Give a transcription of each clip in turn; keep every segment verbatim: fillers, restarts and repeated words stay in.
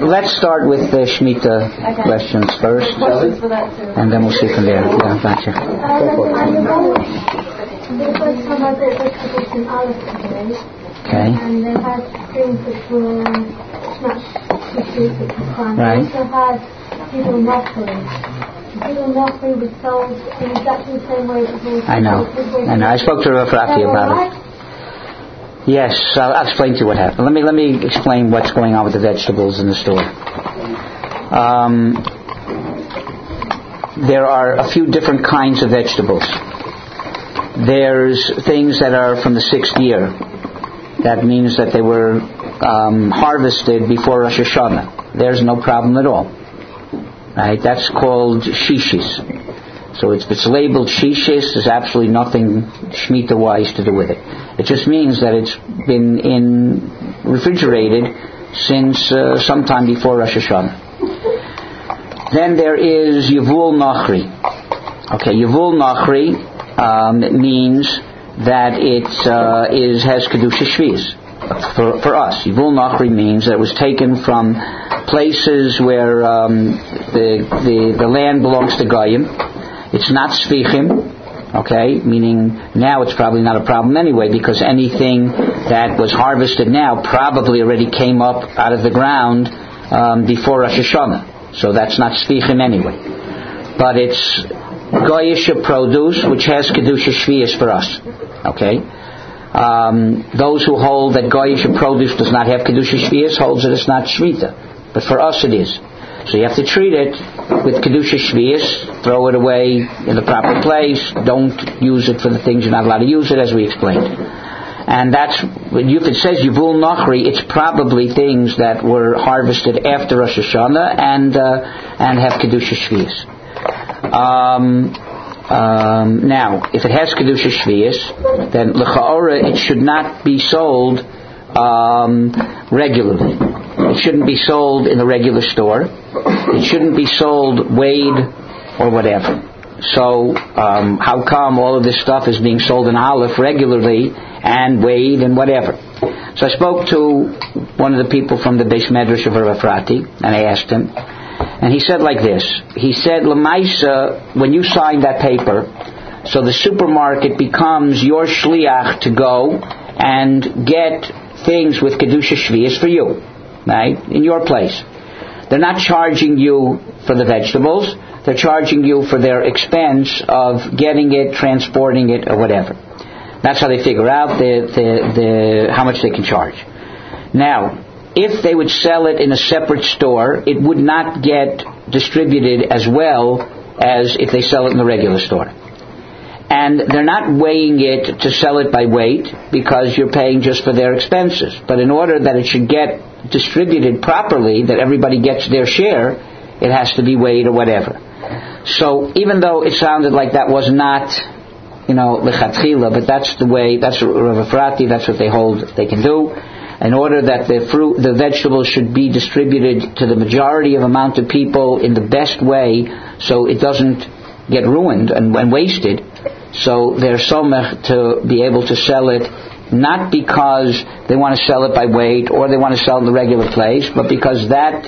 let's start with the Shemitah okay. questions first, and then we'll see from there. Yeah, gotcha. Okay. And they had things which were smashed to shoot at the time. Right. They also had Gidul Nachri. Gidul Nachri was sold in exactly the same way that it was. I know. I know. I spoke to Rav Efrati about it. Yes, I'll, I'll explain to you what happened. Let me let me explain what's going on with the vegetables in the store. Um, there are a few different kinds of vegetables. There's things that are from the sixth year. That means that they were um, harvested before Rosh Hashanah. There's no problem at all. Right? That's called shishis. So it's, if it's labeled shishis, there's absolutely nothing Shemitah-wise to do with it. It just means that it's been in refrigerated since uh, sometime before Rosh Hashanah. Then there is Yevul Nachri. Okay, Yevul Nachri um, means that it uh, is has Kedusha Shvius. For, for us, Yevul Nachri means that it was taken from places where um, the, the the land belongs to Goyim. It's not Svichim, okay, meaning now it's probably not a problem anyway, because anything that was harvested now probably already came up out of the ground um, before Rosh Hashanah. So that's not Svichim anyway. But it's Goyish produce, which has Kedusha Shvius for us, okay. Um, those who hold that Goyish produce does not have Kedusha Shvius holds that it's not Shemitah. But for us it is. So you have to treat it with Kedusha Shvius, throw it away in the proper place, don't use it for the things you're not allowed to use it, as we explained. And that's, if it says Yevul Nachri, it's probably things that were harvested after Rosh Hashanah and uh, and have Kedusha Shvius. Um, um, now, if it has Kedusha Shvius, then L'cha'ora, it should not be sold um, regularly. It shouldn't be sold in the regular store. It shouldn't be sold weighed or whatever. So um, how come all of this stuff is being sold in Aleph regularly and weighed and whatever? So I spoke to one of the people from the Beis Medrash of Rav Efrati, and I asked him, and he said like this. He said, L'maisa, when you sign that paper, so the supermarket becomes your shliach to go and get things with Kedusha Shvius for you. Right? In your place. They're not charging you for the vegetables. They're charging you for their expense of getting it, transporting it, or whatever. That's how they figure out the, the, the how much they can charge. Now, if they would sell it in a separate store, it would not get distributed as well as if they sell it in the regular store. And they're not weighing it to sell it by weight because you're paying just for their expenses. But in order that it should get distributed properly, that everybody gets their share, it has to be weighed or whatever. So even though it sounded like that was not, you know, lechatchila, but that's the way, that's Rav Efrati, that's what they hold they can do. In order that the fruit, the vegetables should be distributed to the majority of amount of people in the best way, so it doesn't get ruined and, and wasted. So they're somech to be able to sell it, not because they want to sell it by weight or they want to sell it in the regular place, but because that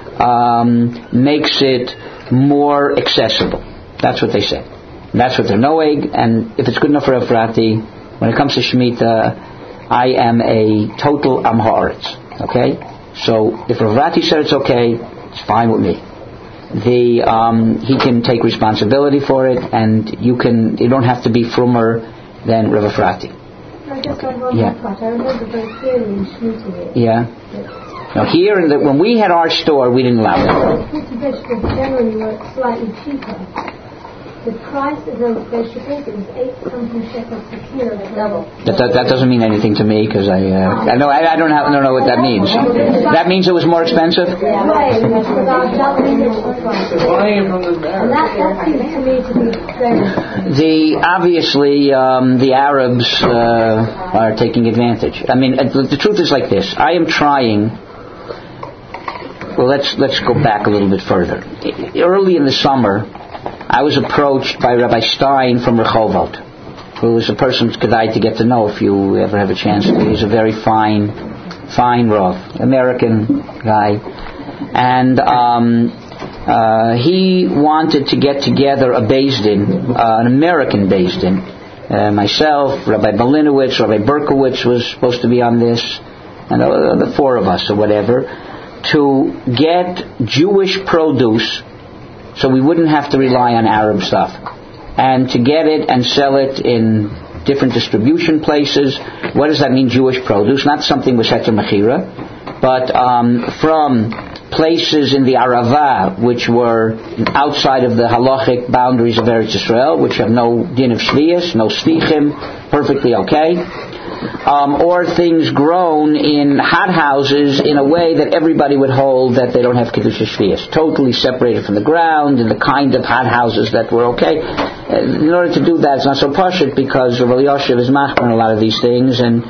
um, makes it more accessible. That's what they say. And that's what they're noeg. And if it's good enough for Efrati, when it comes to Shemitah, I am a total Am Haaretz. Okay? So if Efrati said it's okay, it's fine with me. The um, he can take responsibility for it, and you can. You don't have to be frummer than Rav Efrati. I just had one yeah. more part. I remember very clearly in shooting it. Yeah. Yes. Now here, in the, when we had our store, we didn't allow it. Fruits and vegetables generally were slightly cheaper. The price of those vegetables, it was eight something shekels per kilo. That, that that doesn't mean anything to me because I uh, I know I, I don't have, I don't know what that means. That means it was more expensive. Yeah, right. Because I was doubling the price. And that that seems to me to be very. The obviously um, the Arabs uh, are taking advantage. I mean, the, the truth is like this. I am trying. Well, let's let's go back a little bit further. Early in the summer, I was approached by Rabbi Stein from Rehovot, who is a person's kedai to get to know if you ever have a chance to. He's a very fine, fine Rav, American guy. and um, uh, he wanted to get together a Beis Din, uh, an American Beis Din. Uh, myself, Rabbi Malinowitz, Rabbi Berkowitz was supposed to be on this, and the, the four of us or whatever, to get Jewish produce so we wouldn't have to rely on Arab stuff, and to get it and sell it in different distribution places. What does that mean, Jewish produce? Not something with Heter Mechira, but um, from places in the Arava which were outside of the halachic boundaries of Eretz Yisrael, which have no din of shvius, no stichim, perfectly okay. Um, or things grown in hothouses in a way that everybody would hold that they don't have Kedusha Shvius, totally separated from the ground in the kind of hothouses that were okay. In order to do that, it's not so pashut because Rav Elyashiv is machmer on a lot of these things, and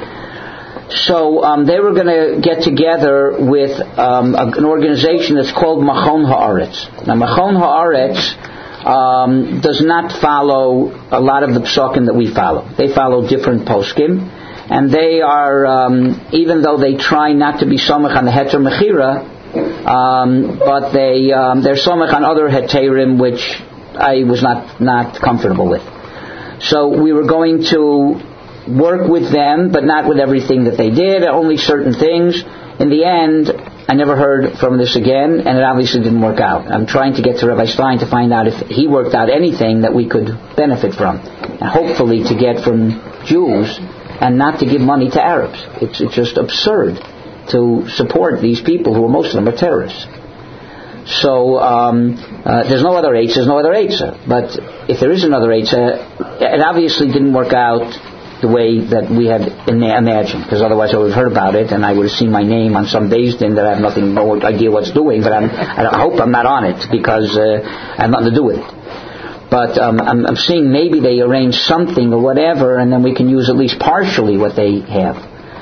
so um, they were going to get together with um, a, an organization that's called Machon Haaretz. Now, Machon Haaretz um, does not follow a lot of the psukim that we follow. They follow different poskim. And they are, um, even though they try not to be somach on the heter mechira, um, but they um, they're somach on other heterim which I was not not comfortable with. So we were going to work with them, but not with everything that they did, only certain things. In the end, I never heard from this again, and it obviously didn't work out. I'm trying to get to Rabbi Stein to find out if he worked out anything that we could benefit from, and hopefully to get from Jews and not to give money to Arabs. It's, it's just absurd to support these people who, most of them, are terrorists. So um, uh, there's no other Eitzah, there's no other Eitzah. But if there is another Eitzah, it obviously didn't work out the way that we had imagined, because otherwise I would have heard about it and I would have seen my name on some Beis Din that I have nothing, no idea what's doing, but I'm, I hope I'm not on it because uh, I have nothing to do with it. But um, I'm, I'm seeing maybe they arrange something or whatever, and then we can use at least partially what they have.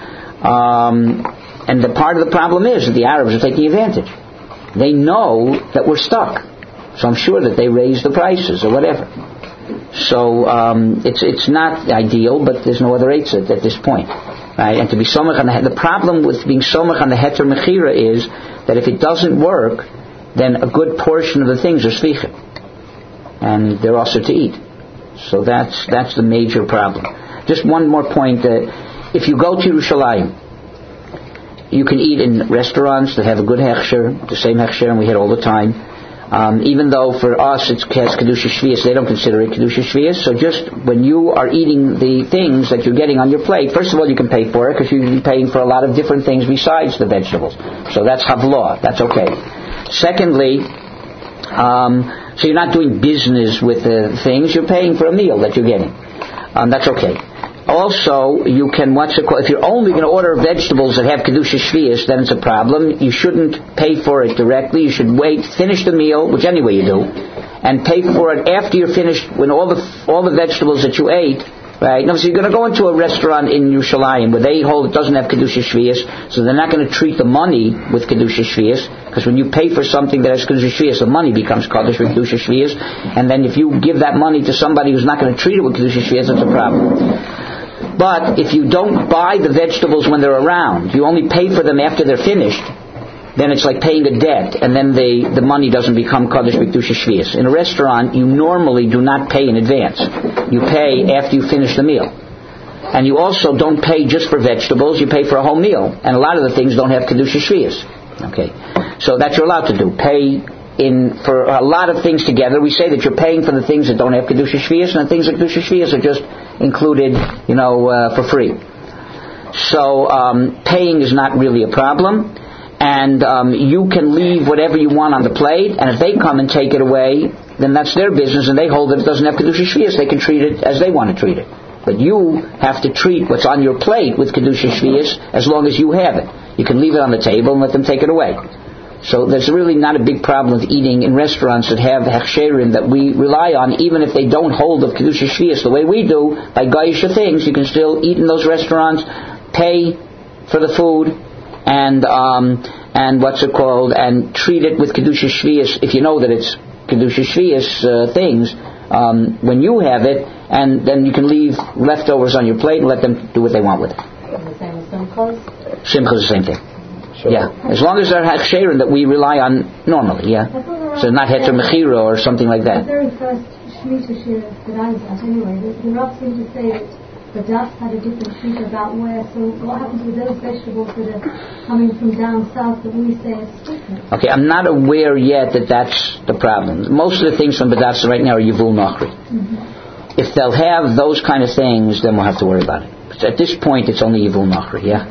Um, and the part of the problem is that the Arabs are taking advantage. They know that we're stuck, so I'm sure that they raise the prices or whatever. So um, it's it's not ideal, but there's no other eitzah at this point, right? And to be somach on the the problem with being somach on the heter mechira is that if it doesn't work, then a good portion of the things are svichim, and they're also to eat. So that's that's the major problem. Just one more point: that if you go to Yerushalayim, you can eat in restaurants that have a good hechsher, the same hechsher, and we had all the time. Um, even though for us it's Kedusha Shvius, they don't consider it Kedusha Shvius. So just when you are eating the things that you're getting on your plate, first of all you can pay for it because you're paying for a lot of different things besides the vegetables. So that's havlah, that's okay. Secondly, um, so you're not doing business with the things, you're paying for a meal that you're getting. Um, that's okay. Also, you can, what's it called, if you're only going to order vegetables that have Kedusha Shvius, then it's a problem. You shouldn't pay for it directly. You should wait, finish the meal, which anyway you do, and pay for it after you're finished, when all the all the vegetables that you ate, right? Now, so you're going to go into a restaurant in Yerushalayim where they hold it doesn't have Kedusha Shvius, so they're not going to treat the money with Kedusha Shvius, because when you pay for something that has Kedusha Shvius, the money becomes Kaddish with Kedusha Shvius, and then if you give that money to somebody who's not going to treat it with Kedusha Shvius, that's a problem. But if you don't buy the vegetables when they're around, you only pay for them after they're finished, then it's like paying a debt, and then they, the money doesn't become Kaddish B'Kedusha Shvius. In a restaurant, you normally do not pay in advance. You pay after you finish the meal. And you also don't pay just for vegetables, you pay for a whole meal. And a lot of the things don't have Kedusha Shvius. Okay. So that you're allowed to do. Pay in for a lot of things together. We say that you're paying for the things that don't have Kedusha Shvius, and the things that Kedusha Shvius are just included, you know, uh, for free. So um, paying is not really a problem, and um, you can leave whatever you want on the plate, and if they come and take it away, then that's their business, and they hold that it doesn't have Kedusha Shvius. They can treat it as they want to treat it. But you have to treat what's on your plate with Kedusha Shvius as long as you have it. You can leave it on the table and let them take it away. So there's really not a big problem with eating in restaurants that have hechsherim that we rely on, even if they don't hold of Kedusha Shvius the way we do, by Gaisha things. You can still eat in those restaurants, pay for the food, and um, and what's it called, and treat it with Kedusha Shvius if you know that it's Kedusha Shvius uh, things um, when you have it, and then you can leave leftovers on your plate and let them do what they want with it. The same as Simchas? Simchas is the same thing. So yeah, as long as they're hechsherim that we rely on normally, yeah. So not heter mechira or something like that. The very first Shemitah shir that I was at, anyway, the, the Rav seemed to say that the dust had a different Shemitah about where, so what happens with those vegetables that are coming from down south that we say is sweetened? Okay, I'm not aware yet that that's the problem. Most of the things from B'datz right now are Yivul Nachri. Mm-hmm. If they'll have those kind of things, then we'll have to worry about it. But at this point, it's only Yivul Nachri, yeah?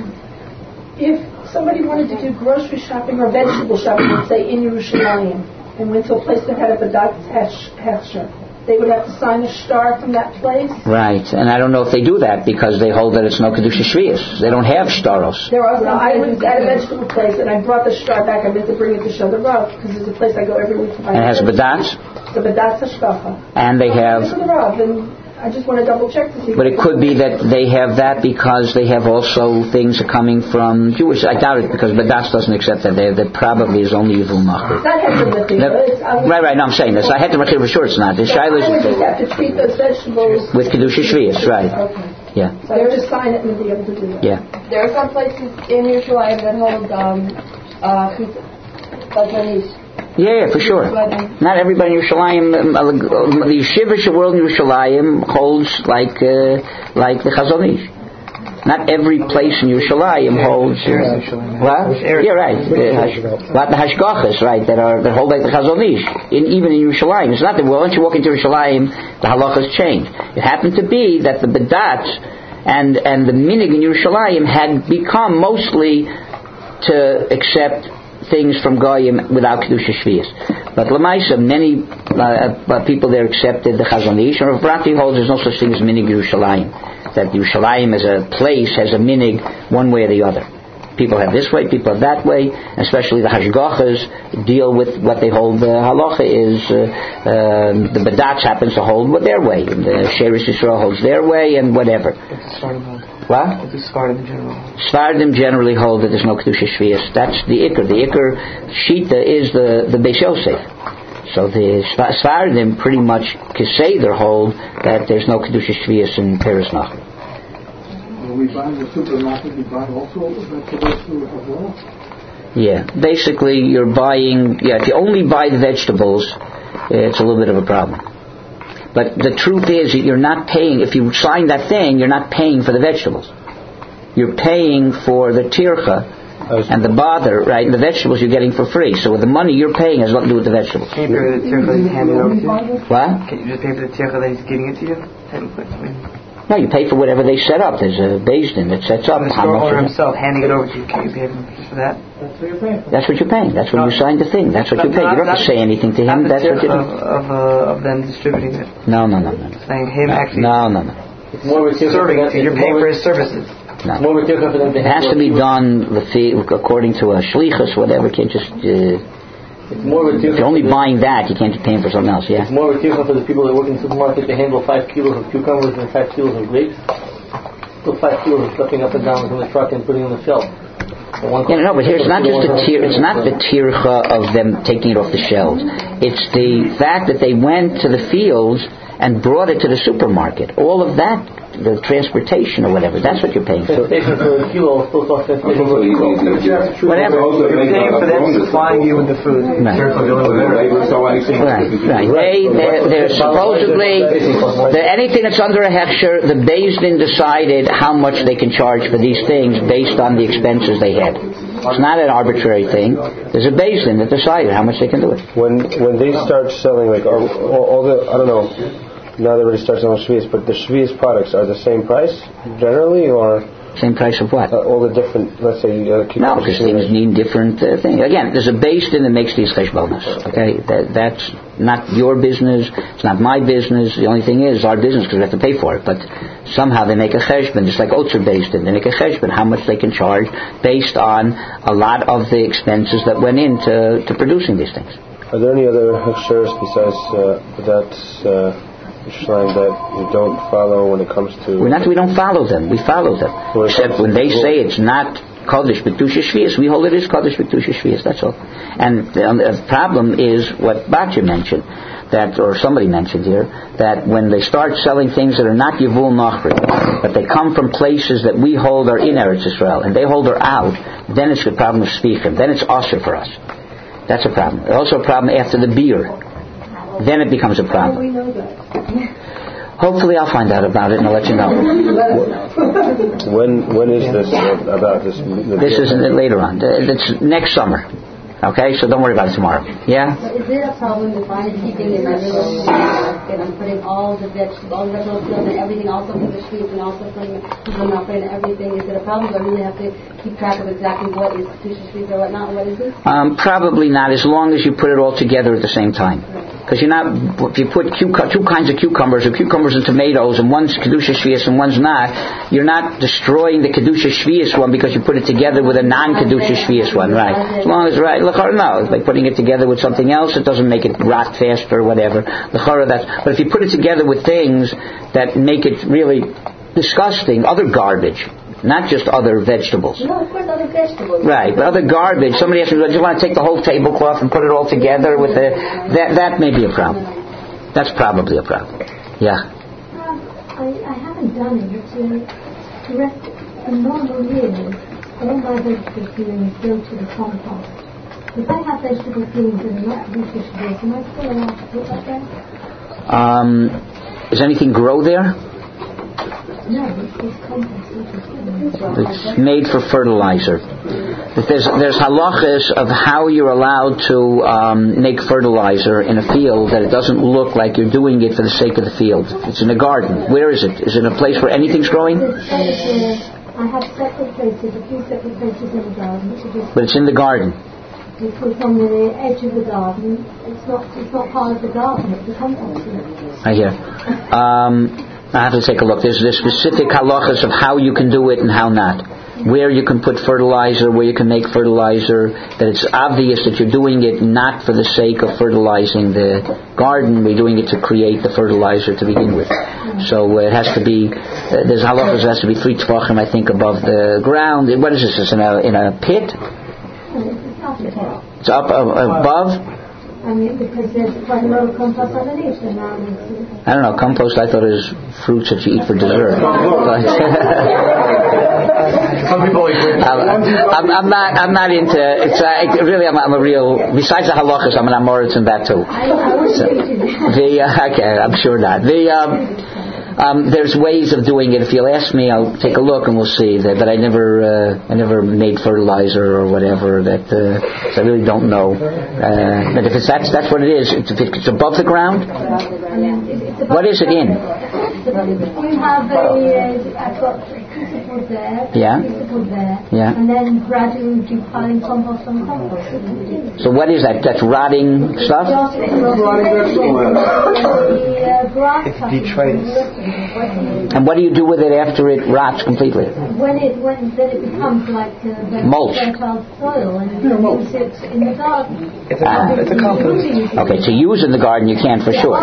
If somebody wanted to do grocery shopping or vegetable shopping, let's say in Yerushalayim, and went to a place that had a B'datz Hechsher, they would have to sign a shtar from that place? Right, and I don't know if they do that because they hold that it's no Kedusha Shvius. They don't have shtaros. There are. I was at a vegetable place and I brought the shtar back. I meant to bring it to show the Rav because it's a place I go every week to buy. And it has B'datz? The B'datz Hashkafa. And they have... The Rav, and I just want to double check to see. But it could be that they have that because they have also things coming from Jewish. I doubt it because B'datz doesn't accept that. They, that probably is only Yivul Nachri. It's not Heter Mechira. Right, right. No, I'm saying this. I Heter Mechira for sure it's not. The so I would just have to treat those vegetables with Kedusha Shvius, right? Okay. Yeah. So I would just sign it and be able to do that. Yeah. There are some places in Yerushalayim that hold um, uh, Chazanish. Yeah, yeah, for sure. Not everybody in Yerushalayim, um, the Yeshivish world in Yerushalayim holds like uh, like the Chazon Ish. Not every place in Yerushalayim holds. Uh, what? Yeah, right. But the Hashgachas, right, that are that hold like the Chazon Ish. In even in Yerushalayim, it's not that well, once you walk into Yerushalayim, the halachas change. It happened to be that the B'datz and and the minig in Yerushalayim had become mostly to accept things from Goyim without Kedusha Shvius. But Lamaisa, many uh, people there accepted the Chazon Ish, and Rav Bratti holds there's no such thing as minig Yerushalayim. That Yerushalayim as a place has a minig one way or the other. People have this way, people have that way, especially the Hashgachas deal with what they hold. The halacha is, uh, uh, the B'datz happens to hold what their way, and the Sheretz Yisrael holds their way, and whatever. What? What do Sfardim generally hold? Sfardim generally hold that there's no Kedusha Shvius. That's the Iker. The Iker Shita is the, the Beis Yosef. So the Sfardim pretty much Keseder hold that there's no Kedusha Shvius in Peres Nachri. When we buy in the supermarket, we buy also vegetables as well? Yeah. Basically, you're buying... Yeah, if you only buy the vegetables, it's a little bit of a problem. But the truth is that you're not paying, if you sign that thing, you're not paying for the vegetables. You're paying for the tircha and the bother, right? And the vegetables you're getting for free. So with the money you're paying has nothing to do with the vegetables. Can you pay for the tircha that he's handing over to you? What? Can you just pay for the tircha that he's giving it to you? No, you pay for whatever they set up. There's a Beis Din that sets up the how much. Or himself handing it over to you. Can you pay him just for that? That's what you're paying for. That's what you're paying. That's when no. you signed the thing. That's what no, you pay. No, you don't have to say anything to him. That's what you do. Of, of, uh, of them distributing it. No, no, no, no. Saying him no, actually. No, no, no. It's more serving it. You're paying for his services. No. More for them to it has to be done according to a shlichus, whatever. You can't just. Uh, It's more of a if you're only buying that, you can't be paying for something else, yeah? It's more of a tircha for the people that work in the supermarket to handle five kilos of cucumbers and five kilos of grapes. Still five kilos of stuffing up and down from the truck and putting on the shelf. Yeah, no, but here it's not just the tir, it's not the tircha of them taking it off the shelves. It's the fact that they went to the fields and brought it to the supermarket. All of that, the transportation or whatever, that's what you're paying for. Transportation for a kilo, still costs transportation for a kilo. Whatever. You're paying for them supplying you with the food. Right. Right. Right. They, they're, they're supposedly, they're anything that's under a hechsher, the Beis Din decided how much they can charge for these things based on the expenses they had. It's not an arbitrary thing. There's a Beis Din that decided how much they can do it. When when they start selling, like all, all the, I don't know, now they already start selling Shvius, but the Shvius products are the same price generally, or same price of what? Uh, all the different, let's say, uh, no, because things need different uh, things. Again, there's a Beis Din that makes these cheshbonos. Okay, that, that's not your business. It's not my business. The only thing is our business because we have to pay for it. But somehow they make a cheshbon, just like Otzer Beis Din. They make a cheshbon how much they can charge based on a lot of the expenses that went into to producing these things. Are there any other hechshers besides uh, that's? Uh, that you don't follow when it comes to... We're not, we don't follow them. We follow them. Except when they say it's not Kodesh B'Kedusha Shvius, we hold it as Kodesh B'Kedusha Shvius, that's all. And the, um, the problem is what Batya mentioned. that, or somebody mentioned here, that when they start selling things that are not Yevul Nachri, but they come from places that we hold are in Eretz Yisrael, and they hold are out, then it's the problem of Spichim. Then it's Asher for us. That's a problem. It's also a problem after the beer. Then it becomes a problem. We know that. Hopefully I'll find out about it and I'll let you know. When when is this uh, about this? This is later on. It's next summer. Okay, so don't worry about it tomorrow. Yeah? But is there a problem if I'm keeping in my little basket, I'm putting all the vegetables, all the vegetable fields and everything, also for the streets and also putting it and everything? Is it a problem? Do I really have to keep track of exactly what is Kedusha Streets or what not? What is it? Um, probably not, as long as you put it all together at the same time. Because you're not, if you put cuc- two kinds of cucumbers, or cucumbers and tomatoes, and one's Kedusha Shvius and one's not, you're not destroying the Kedusha Shvius one because you put it together with a non-Kedusha Shvius one, right? As long as, right, l'chara, no, by putting it together with something else, it doesn't make it rot faster or whatever. L'chara, that's, but if you put it together with things that make it really disgusting, other garbage, not just other vegetables. No, of course, other vegetables. Right, but other garbage. Somebody asked me, do you want to take the whole tablecloth and put it all together with the... That that may be a problem. That's probably a problem. Yeah. Um, I, I haven't done it, but to, to rest a normal year, all my vegetable peelings go to the compost. If I have vegetable peelings that are not Kedusha Shvius, am I still allowed to put that there? Um, does anything grow there? No, it's, it's compost. It's made for fertilizer. There's, there's halachas of how you're allowed to um, make fertilizer in a field that it doesn't look like you're doing it for the sake of the field. It's in a garden. Where is it? Is it a place where anything's growing? I have separate places, a few separate places in the garden. Which are just But it's in the garden. It's on the edge of the garden. It's not. It's not part of the garden. It's a compost. I hear. Um, I have to take a look. There's, there's specific halachas of how you can do it and how not. Where you can put fertilizer, where you can make fertilizer, that it's obvious that you're doing it not for the sake of fertilizing the garden, we're doing it to create the fertilizer to begin with. So uh, it has to be, uh, there's halachas, it has to be three tvachim, I think, above the ground. What is this? It's in a, in a pit? It's up uh, above? I mean, because there's quite a lot of compost underneath. And now I don't know, compost I thought is fruits that you eat for dessert. Some people agree. I'm, I'm not. I'm not into. It's uh, really. I'm, I'm a real. Besides the halachas, I'm an amoritz in that too. I, I would so, the uh, okay, I'm sure not. The um, um, there's ways of doing it. If you'll ask me, I'll take a look and we'll see. That, but I never. Uh, I never made fertilizer or whatever. That uh, so I really don't know. Uh, but if it's that's that's what it is. It's, if it's above the ground. What is it in? We have a. Uh, I've got a piece of wood there. Yeah. A piece of wood there. Yeah. And then gradually do piling compost on compost. So what is that? That's rotting stuff? It's detritus. And what do you do with it after it rots completely? When it when then it becomes like uh, mulch. Fertile soil, and you can use it in the garden. It's a, ah. it's a compost. Okay, to use in the garden you can for sure.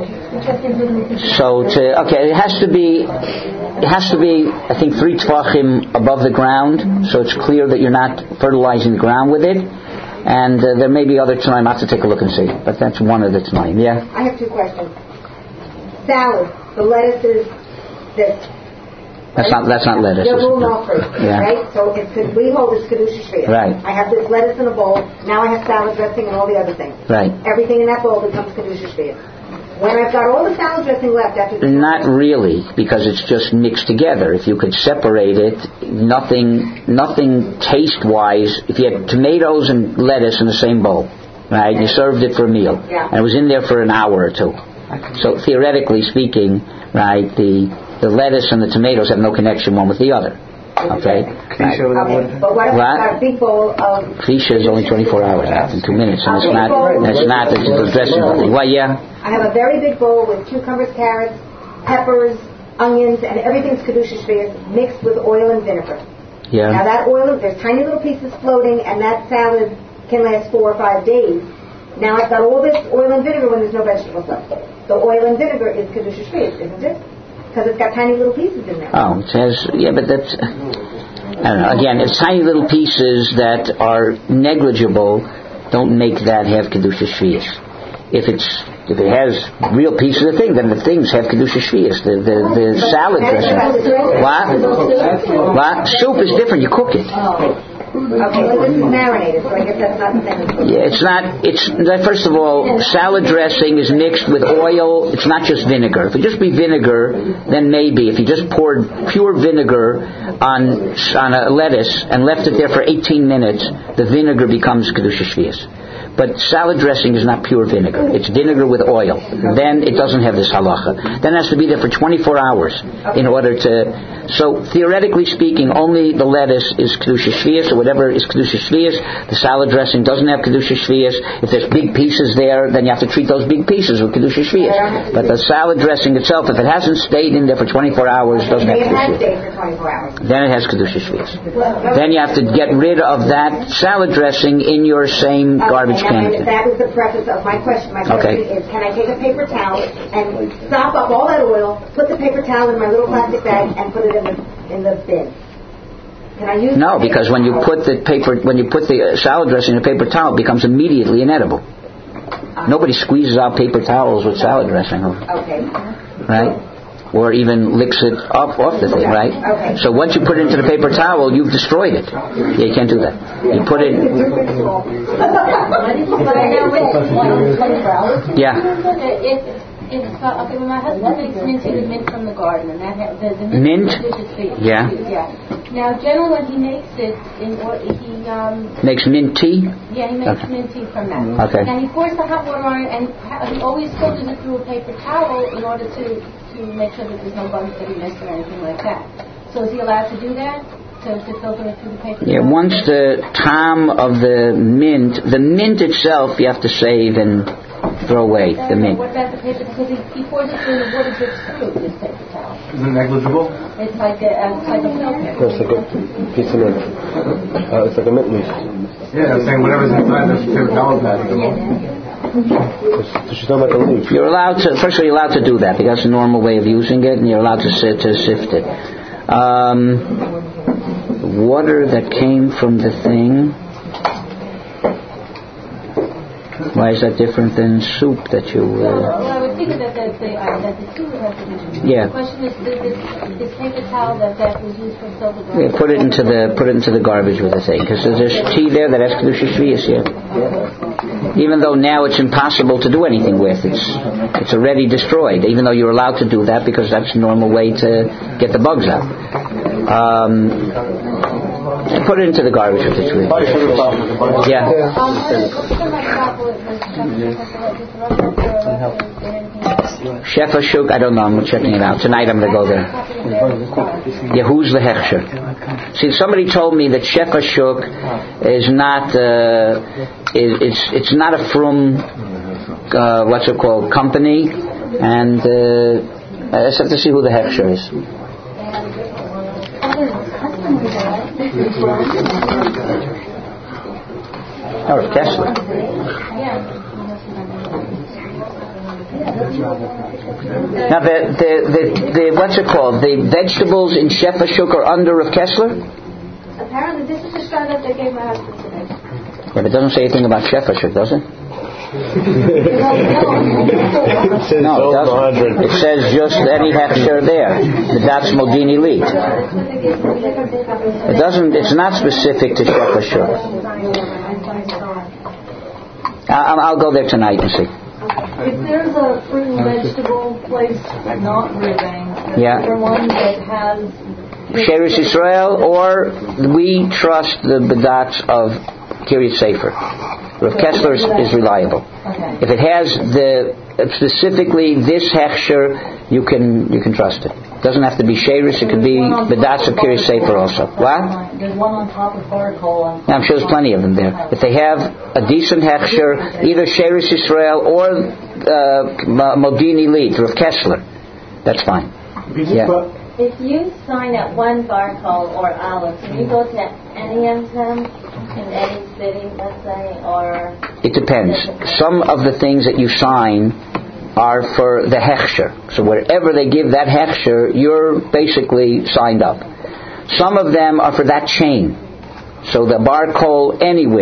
So to okay, it has to be it has to be I think three tvachim above the ground, so it's clear that you're not fertilizing the ground with it. And uh, there may be other tanaim. I have to take a look and see, but that's one of the tanaim. Yeah. I have two questions. Salad, the lettuces that. That's not that's not lettuce. They're rule no fruit, yeah. Right? So it's we hold this Kedusha Shvius. Right. I have this lettuce in a bowl. Now I have salad dressing and all the other things. Right. Everything in that bowl becomes Kedusha Shvius. When I've got all the salad dressing left after the not really, because it's just mixed together. If you could separate it, nothing nothing taste wise. If you had tomatoes and lettuce in the same bowl, right? You served it for a meal, yeah. and it was in there for an hour or two. So theoretically speaking, right, the the lettuce and the tomatoes have no connection one with the other. Okay. Right. Okay. But what if I've got a big bowl of Krisha is only twenty-four hours in two minutes, and it's not and it's not it's dressing nothing. Well, yeah. I have a very big bowl with cucumbers, carrots, peppers, onions, and everything's Kedusha Shvius mixed with oil and vinegar. Yeah. Now that oil, there's tiny little pieces floating, and that salad can last four or five days. Now I've got all this oil and vinegar when there's no vegetables left. The oil and vinegar is Kedusha Shvius, isn't it? Because it's got tiny little pieces in there. Oh, it says, yeah, but that's, I don't know, again, it's tiny little pieces that are negligible don't make that have Kedusha Shvius. If it's if it has real pieces of thing, then the things have kedusha shvius. The the, the salad dressing. What? What? Soup is different. You cook it. Okay, so this is marinated, so I guess that's not the same. Yeah, it's not. It's first of all, salad dressing is mixed with oil. It's not just vinegar. If it just be vinegar, then maybe. If you just poured pure vinegar on on a lettuce and left it there for eighteen minutes, the vinegar becomes kedusha shvius. But salad dressing is not pure vinegar. It's vinegar with oil. Then it doesn't have this halacha. Then it has to be there for twenty-four hours in order to... So, theoretically speaking, only the lettuce is kedusha shvius, or whatever is kedusha shvius. The salad dressing doesn't have kedusha shvius. If there's big pieces there, then you have to treat those big pieces with kedusha shvius. But the salad dressing itself, if it hasn't stayed in there for twenty-four hours, doesn't have kedusha shvius. Then it has kedusha shvius. Then you have to get rid of that salad dressing in your same garbage can. That was the preface of my question. My question okay. is, can I take a paper towel and sop up all that oil, put the paper towel in my little plastic bag, and put it in the in the bin? Can I use No, because when you put the paper, when you put the salad dressing in a paper towel, it becomes immediately inedible. Uh, Nobody squeezes out paper towels with salad dressing. Okay. Right? Or even licks it off, off the thing, right? Okay. So once you put it into the paper towel, you've destroyed it. Yeah, you can't do that. You put it... Yeah. If, if, uh, okay, when my husband makes mint, he would mint from the garden, and that ha- the, the mint, mint? Yeah. Yeah. Now, generally, when he makes it, in or he um, makes mint tea. Yeah, he makes okay. mint tea from that. Okay. Now he pours the hot water on it, and he always filters it through a paper towel in order to, to make sure that there's no bugs that he missed or anything like that. So is he allowed to do that? To, to filter it through the paper Yeah, towel? once the time of the mint, the mint itself, you have to save and throw away the mint. What about the paper? Because he, he pours it through the water drips through this paper towel. Is it negligible? It's like a, a type of filter. It's like a piece of mint. Uh, it's like a mint leaf. Yeah, I'm saying whatever's inside this paper towel bag. So she's talking about the leaf. You're allowed to, first of all, you're allowed to do that because it's a normal way of using it, and you're allowed to, sit, to sift it. Um, water that came from the thing. Why is that different than soup that you... Uh, well, well, I would think that the, the, uh, that the soup would have to be... Yeah. The question is, this, this paper towel that, that was used for filter garbage... Yeah, put it into the put it into the garbage with the thing, because there's tea there that has kedusha shvius, yeah. Even though now it's impossible to do anything with, it's it's already destroyed. Even though you're allowed to do that because that's the normal way to get the bugs out. Um, put it into the garbage with the tree. Yeah. Shefa Shuk, I don't know, I'm checking it out. Tonight I'm going to go there. Yeah, who's the Hechsher? See, somebody told me that Shefa Shuk is not, uh, is, it's, it's not a frum, uh, what's it called, company, and uh, I just have to see who the Hechsher is. Oh, it's Kessler. Now, the, the, the, the, what's it called? The vegetables in Shefa Shuk are under Rav Kessler? Apparently, this is the straw that they gave my husband today. Yeah, but it doesn't say anything about Shefa Shuk, does it? No, it doesn't. It says just any hechsher there. The that's Modini lead. It doesn't. It's not specific to Shefa Shuk. I'll, I'll go there tonight and see. If there's a fruit and vegetable place not Ribbing, yeah. or one that has Sheris Yisrael, or we trust the bedats of Kiryat Sefer. Rav Kessler is, is reliable. Okay. If it has the specifically this hechsher, you can you can trust it. It doesn't have to be Sheris. It could be bedats of Kiryat Sefer also. What? There's one on top of Barcol. I'm sure there's plenty of them there. If they have a decent hechsher, either Sheris Yisrael or uh, Modini lead, Rav Kessler, that's fine. Yeah. If you sign at one Barcol or Aleph, can you go to any of them in any city, let's say, or? It depends. Some of the things that you sign are for the hechsher. So wherever they give that hechsher, you're basically signed up. Some of them are for that chain. So the Barcol anywhere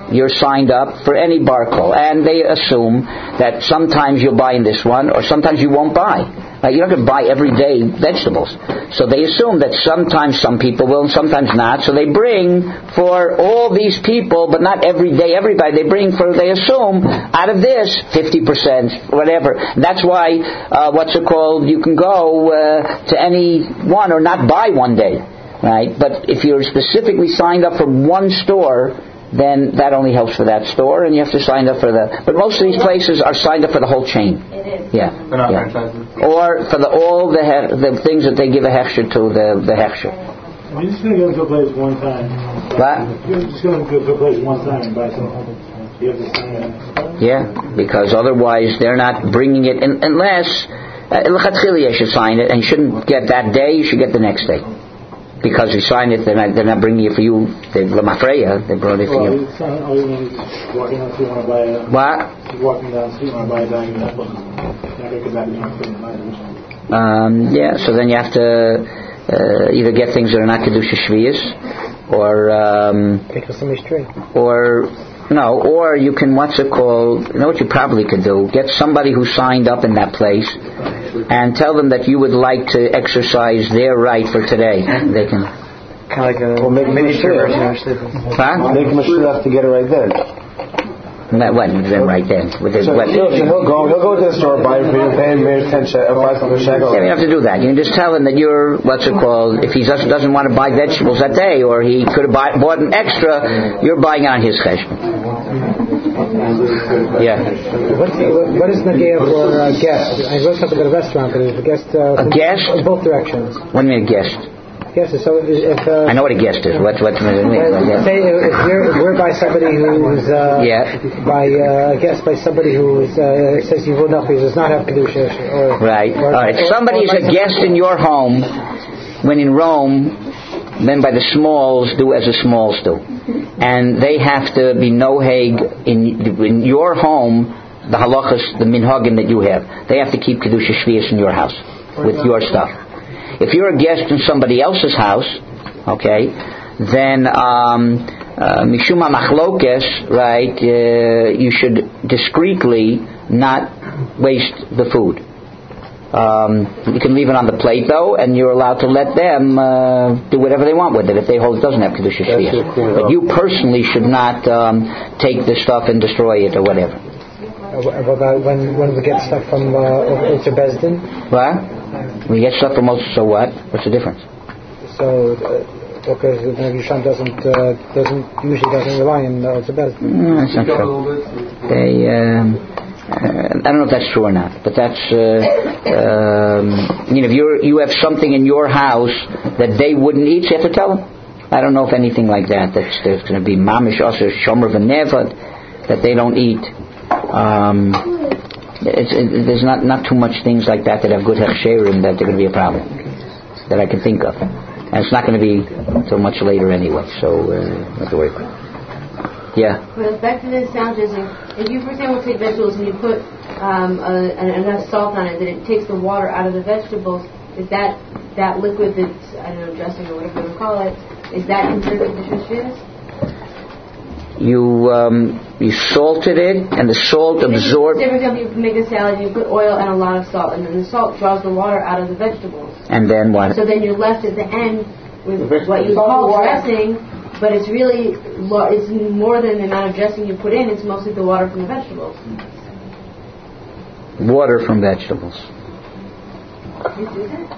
you're signed up for any bar call, and they assume that sometimes you'll buy in this one, or sometimes you won't buy. Uh, you're not going to buy everyday vegetables. So they assume that sometimes some people will and sometimes not. So they bring for all these people, but not every day everybody. They bring for, they assume, out of this, fifty percent, whatever. That's why, uh, what's it called, you can go uh, to any one or not buy one day. Right? But if you're specifically signed up for one store, then that only helps for that store, and you have to sign up for the. But most of these places are signed up for the whole chain. It is. Yeah. They're not yeah. franchises. Or for the all the he- the things that they give a hechsher to the the hechsher. You're just going to go to a place one time. What? You're just going to go to a place one time and buy something. You have to sign up. Yeah, because otherwise they're not bringing it in, unless lechatchila you should sign it, and you shouldn't get that day. You should get the next day. Because you signed it, they're not, they're not bringing it for you. They Lamafreya, they brought it for well, you. All you mean is walking down the street, want to buy a... What? Walking down the street, want to buy a diamond necklace. You're not going to get that in your Um, yeah, so then you have to uh, either get things that are not Kedusha Shviyas, or... Um, Take somebody's tree. Or... No, or you can, what's it called, you know what you probably could do? Get somebody who signed up in that place and tell them that you would like to exercise their right for today. They can... Kind of like a well, make miniature version of Huh? Make him a shliach to get it right then. When? Then right then. With his, so, what? So he'll go, he'll go to the store, buy it for you, pay him maybe ten shekels, five shekels. Yeah, you have to do that. You can just tell him that you're, what's it called, if he doesn't, doesn't want to buy vegetables that day, or he could have buy, bought an extra, you're buying on his cheshbon. Yeah. What, what is Nagaya for a guest? I was talking about a restaurant, but is a guest... Uh, a guest? In both directions. What do you mean a guest? Yes, so if... Uh, I know what a guest is. What, what does it mean? Uh, say if we're, we're by somebody who's... Uh, yeah. By uh, a guest by somebody who is, uh, says he will not, he does not have Kedusha. Or, right. Or, All right. Or, somebody or is a guest in your home when in Rome, then by the smalls do as the smalls do. And they have to be noheg in, in your home, the halachas, the minhagim that you have. They have to keep Kedusha Shviyas in your house with your stuff. If you're a guest in somebody else's house, okay, then mishuma machlokes, right? Uh, you should discreetly not waste the food. Um, you can leave it on the plate though, and you're allowed to let them uh, do whatever they want with it if they hold it doesn't have kedusha shviyas. But you personally should not um, take this stuff and destroy it or whatever. Uh, what about when when we get stuff from uh, Eitzer Bezdin? What? We get stuff from Moses, so what? What's the difference? So, uh, okay, the Yisham doesn't uh, doesn't usually doesn't rely on uh, Eitzer Bezdin. No, that's not true. They. Um, Uh, I don't know if that's true or not, but that's uh, um, you know if you you have something in your house that they wouldn't eat, so you have to tell them. I don't know if anything like that. That's there's going to be mamish also shomer v'nevad that they don't eat. Um, it's, it, there's not not too much things like that that have good hechsherim that they're going to be a problem that I can think of, and it's not going to be until much later anyway. So uh, not to worry about it. Yeah. Well, back to the sandwiches. If you, for example, take vegetables and you put um, a, an, enough salt on it that it takes the water out of the vegetables, is that that liquid that's, I don't know, dressing or whatever you want to call it, is that considered Kedusha Shviyas? You um, you salted it, and the salt absorbed. For example, you make a salad, you put oil and a lot of salt, and then the salt draws the water out of the vegetables. And then what? So then you're left at the end with what you call dressing. But it's really, it's more than the amount of dressing you put in, it's mostly the water from the vegetables. Water from vegetables. You do that?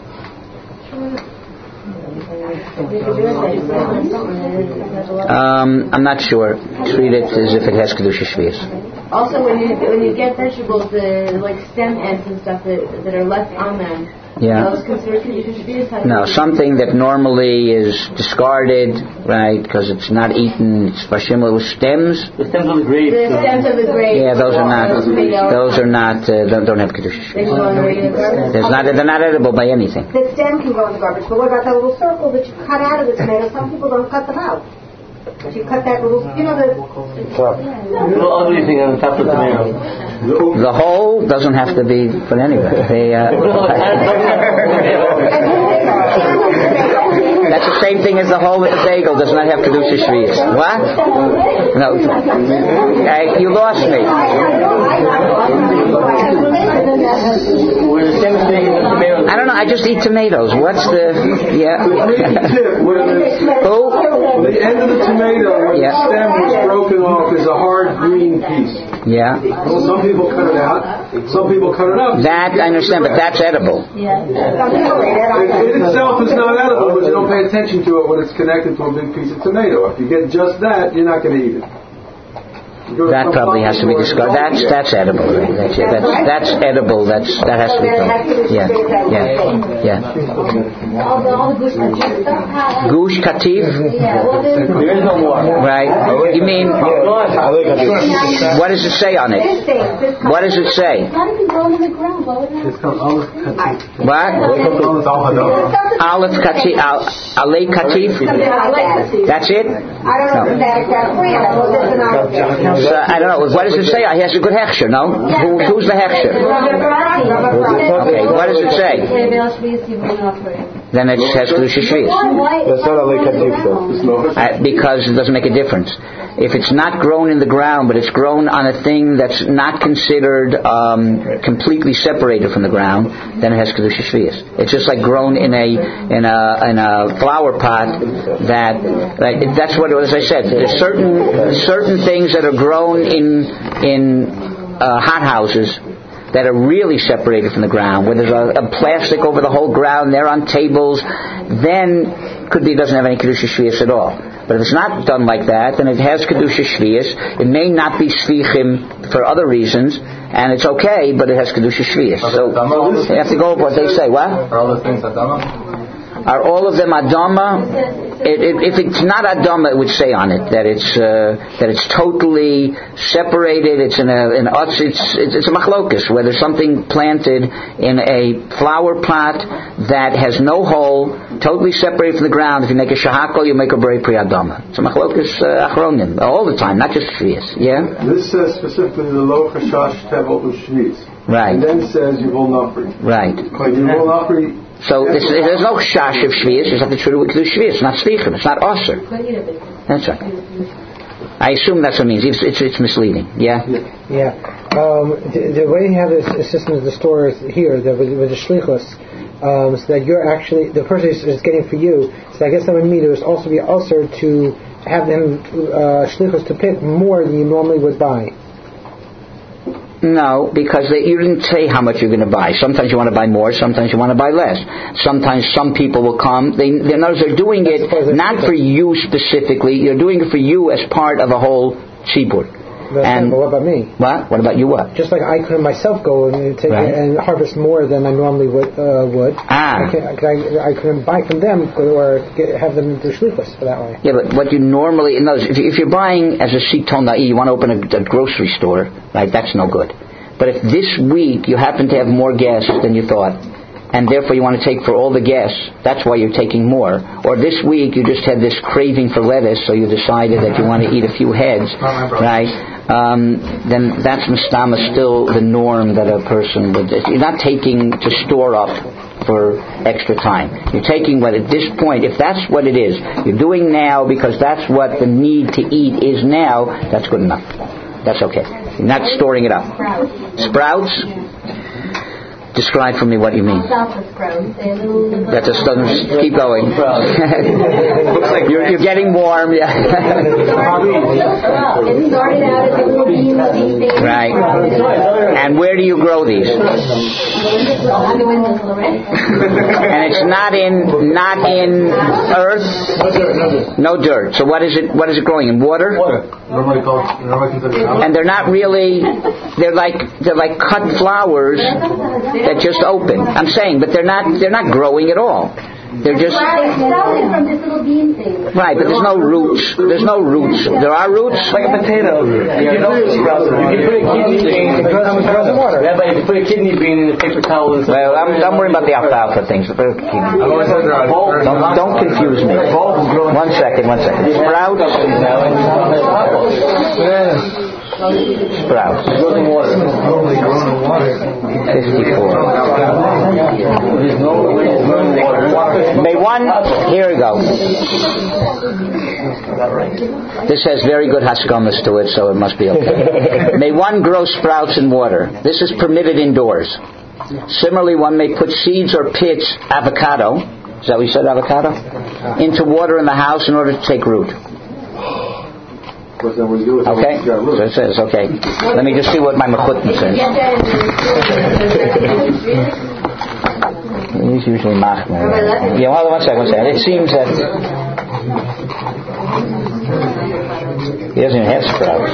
Um, I'm not sure. Treat it as if it has Kedusha Shviyas. Also, when you when you get vegetables, the like stem ends and stuff that that are left on them, yeah. those considered Kedusha Shviyas? No, something that normally is discarded, right, because it's not eaten, it's vashimla with stems. The stems of the grapes. The stems of the grapes. Yeah, those are not, those are not, uh, don't, don't have Kedusha They go in the regular garbage? There's not, they're not edible by anything. The stem can go in the garbage, but what about that little circle that you cut out of the tomato? Some people don't cut them out. But you cut that little, you know the... little ugly thing on the top of the tomato. The whole doesn't have to be put anywhere. They, uh, That's the same thing as the hole in the bagel does not have kedusha shvius. What? No. Okay, you lost me. I don't know. I just eat tomatoes. What's the? Yeah. Who? The end of the tomato, when yeah. the stem was broken off, is a hard green piece. Yeah. Well, some people cut it out. Some people cut it up. That I understand, but that's edible. Yeah. It, it itself is not edible, but you don't pay attention to it when it's connected to a big piece of tomato. If you get just that, you're not going to eat it. That probably has to be discarded. That's that's edible. Right? That's, yeah, that's that's edible. That's that has to be done. Yeah, yeah, yeah. Gush kativ. There is no more. Right. You mean what does it say on it? What does it say? It's called olive katif. What? Olive katif. Alei katif. That's it. I don't know if that's that brand. So, I don't know. What does it say? He has a good hechsher, no? Who, who's the hechsher? Okay, what does it say? Then it has kedusha shvius. That's not a katif though. Because it doesn't make a difference. If it's not grown in the ground, but it's grown on a thing that's not considered um, completely separated from the ground, then it has kedusha shvius. It's just like grown in a in a in a flower pot. That like, that's what, as I said. There's certain certain things that are grown in in uh, hothouses that are really separated from the ground, where there's a, a plastic over the whole ground, they're on tables, then could be it doesn't have any kedusha shvius at all. But if it's not done like that, then it has kedusha shvius. It may not be slichim for other reasons, and it's okay, but it has kedusha shvius. So you have to go with what they say. What? Are all the things adama? Are all of them adama? It, it, if it's not adama, it would say on it that it's uh, that it's totally separated. It's in a in us. It's, it's it's a machlokus, whether something planted in a flower pot that has no hole, totally separated from the ground. If you make a shahakol, you make a beri pri adama. It's a machlokus uh, achronim all the time, not just shvius. Yeah. This says specifically the lo chashash tevel u'shvius. Right. And then says yivol nafri. Right. But yivol nafri. So this, there's no shash of shvius. It's not the true shvius. It's not slichim. It's not osir. That's right. I assume that's what it means. It's, it's, it's misleading. Yeah. Yeah. Um, the, the way you have this system of the store here, the, with, with the shlichus, um, so that you're actually the person is, is getting for you. So I guess that would mean it would also be osir to have them uh, shlichus to pick more than you normally would buy. No, because they, you didn't say how much you're going to buy. Sometimes you want to buy more, sometimes you want to buy less. Sometimes some people will come. They, they, in other words, they're doing it not for you specifically. You're doing it for you as part of a whole tzibur. And what about me? What? What about you? What? Just like I couldn't myself go and take right. and harvest more than I normally would. Uh, would. Ah. I, can, I, I couldn't buy from them or get, have them do shlichus for that way. Yeah, but what you normally, in other words, if you're buying as a sitonai, you want to open a, a grocery store, right? That's no good. But if this week you happen to have more guests than you thought, and therefore you want to take for all the guests, that's why you're taking more. Or this week you just had this craving for lettuce, so you decided that you want to eat a few heads, right? Um, then that's mastama still the norm that a person would. You're not taking to store up for extra time. You're taking what at this point, if that's what it is, you're doing now because that's what the need to eat is now, that's good enough. That's okay. You're not storing it up. Sprouts? Describe for me what you mean. That just doesn't keep going. Looks like you're, you're getting warm. Yeah. Right. And where do you grow these? And it's not in not in earth. No dirt. So what is it? What is it growing in? Water. Water. Normally called. And they're not really. They're like they're like cut flowers that just open. I'm saying, but they're not they're not growing at all. They're just from this little bean thing. right, but there's no roots. There's no roots. There are roots. Like a potato. You can put a kidney bean. Rabbi, you can put a kidney bean in a paper towel. Well, I'm, I'm worried about the alfalfa things. Don't, don't confuse me. One second, one second. Sprouts. Sprouts. fifty-four. May one, here we go. This has very good haskamas to it, so it must be okay. May one grow sprouts in water. This is permitted indoors. Similarly, one may put seeds or pits, avocado, is that what you said, avocado? Into water in the house in order to take root. Okay? So it says, okay. Let me just see what my Mechutton says. He's usually machmer. Yeah, hold on one second, one second. It seems that he doesn't even have sprouts.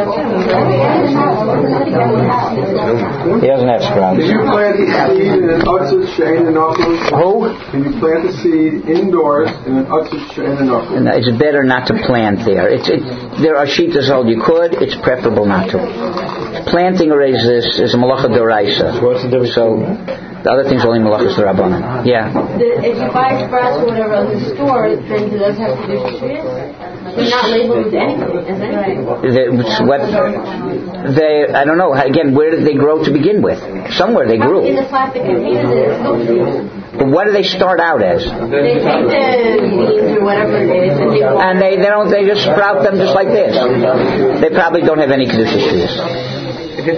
He doesn't have sprouts. Can you plant the seed in an utzit she'ein nafus? Who? Can you plant the seed indoors in an utzit she'ein nafus? It's better not to plant there. It's, it, there are shitas hold you could. It's preferable not to. Planting or raise this is a malacha d'oraisa. So the other things are only malachas d'rabbanan. Yeah. The, if you buy sprouts or whatever on the store, then do those have to do shvius? They're not labeled with anything, is it? What they, I don't know. Again, where did they grow to begin with? Somewhere they grew. In the plastic container that it's supposed to. But what do they start out as? They take the beans or whatever it is, and they and they, they don't. They just sprout them just like this. They probably don't have any kedusha shvius. They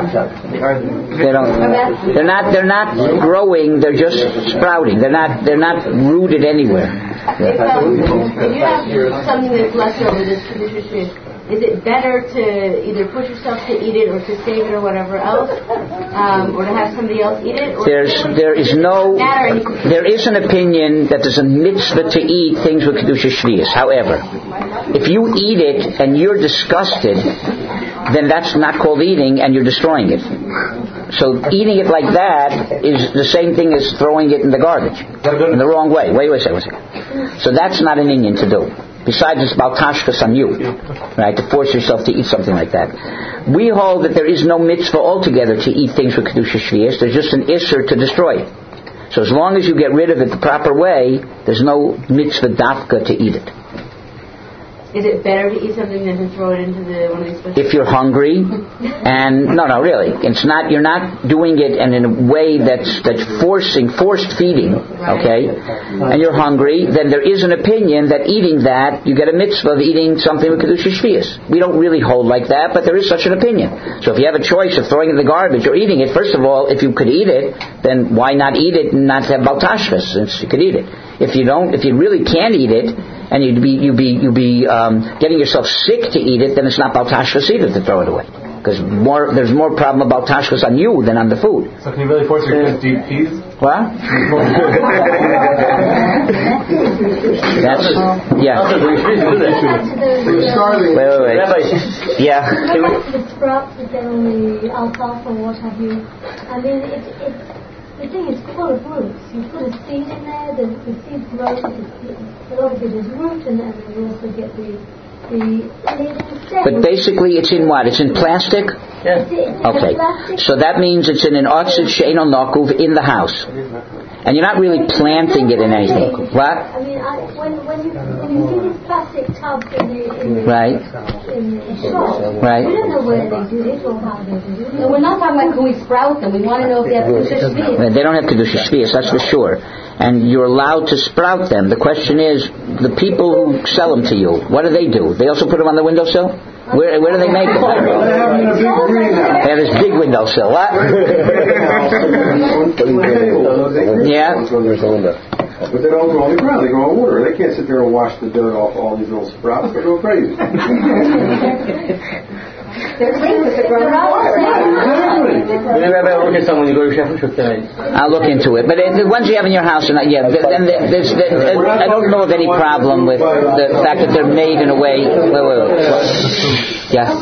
don't. They're not. They're not growing. They're just sprouting. They're not. They're not rooted anywhere. If, um, if you have something that's left over this tradition, is it better to either push yourself to eat it or to save it or whatever else, um, or to have somebody else eat it? Or there's there is no there is an opinion that there's a mitzvah to eat things with kedusha shvius. However, if you eat it and you're disgusted, then that's not called eating, and you're destroying it. So eating it like that is the same thing as throwing it in the garbage in the wrong way. Wait, wait a second. Wait a second. So that's not an inyan to do. Besides, it's about tashkas on you, right? To force yourself to eat something like that. We hold that there is no mitzvah altogether to eat things with kedusha shvius. There's just an isser to destroy it. So as long as you get rid of it the proper way, there's no mitzvah dafka to eat it. Is it better to eat something than to throw it into the one of these special? If you're hungry, and no, no, really, it's not. You're not doing it and in a way that's that's forcing, forced feeding. Okay, and you're hungry, then there is an opinion that eating that you get a mitzvah of eating something with kedusha shvius. We don't really hold like that, but there is such an opinion. So if you have a choice of throwing it in the garbage or eating it, first of all, if you could eat it, then why not eat it and not have baltashkas since you could eat it? If you don't, if you really can't eat it, and you'd be you'd be you'd be um, getting yourself sick to eat it, then it's not baltashkas either to throw it away. Because more there's more problem about tashkas on you than on the food. So can you really force your kids to eat peas? What? That's yeah. Wait, wait, wait. Yeah. The sprouts that get on the alfalfa or what have you. I mean, it, it, the thing is full of roots. You put a seed in there, the, the seed grows. A lot of it is root, and then you also get the the. But basically, it's in what? It's in plastic. Yeah. Okay. So that means it's in an otzit she'eino nakuv in the house. And you're not really planting it in anything. What? I mean, I, when, when, you, when you do these plastic tubs in the, in the, right. in the shop, right. we don't know where they do it or how they do it. No, we're not talking about can we sprout them. We want to know if they have kedusha shvius. They don't have kedusha shvius, that's for sure. And you're allowed to sprout them. The question is, the people who sell them to you, what do they do? They also put them on the windowsill? Where, where do they make them? They have this big windowsill. What? Yeah. But they don't grow on the ground, they grow on water. They can't sit there and wash the dirt off all these little sprouts. They go crazy. They're clean because they're grown on water. I'll look into it. But the ones you have in your house are not, yeah, then there's, there's, I don't know of any problem with the fact that they're made in a way. Wait, wait, wait. Yeah.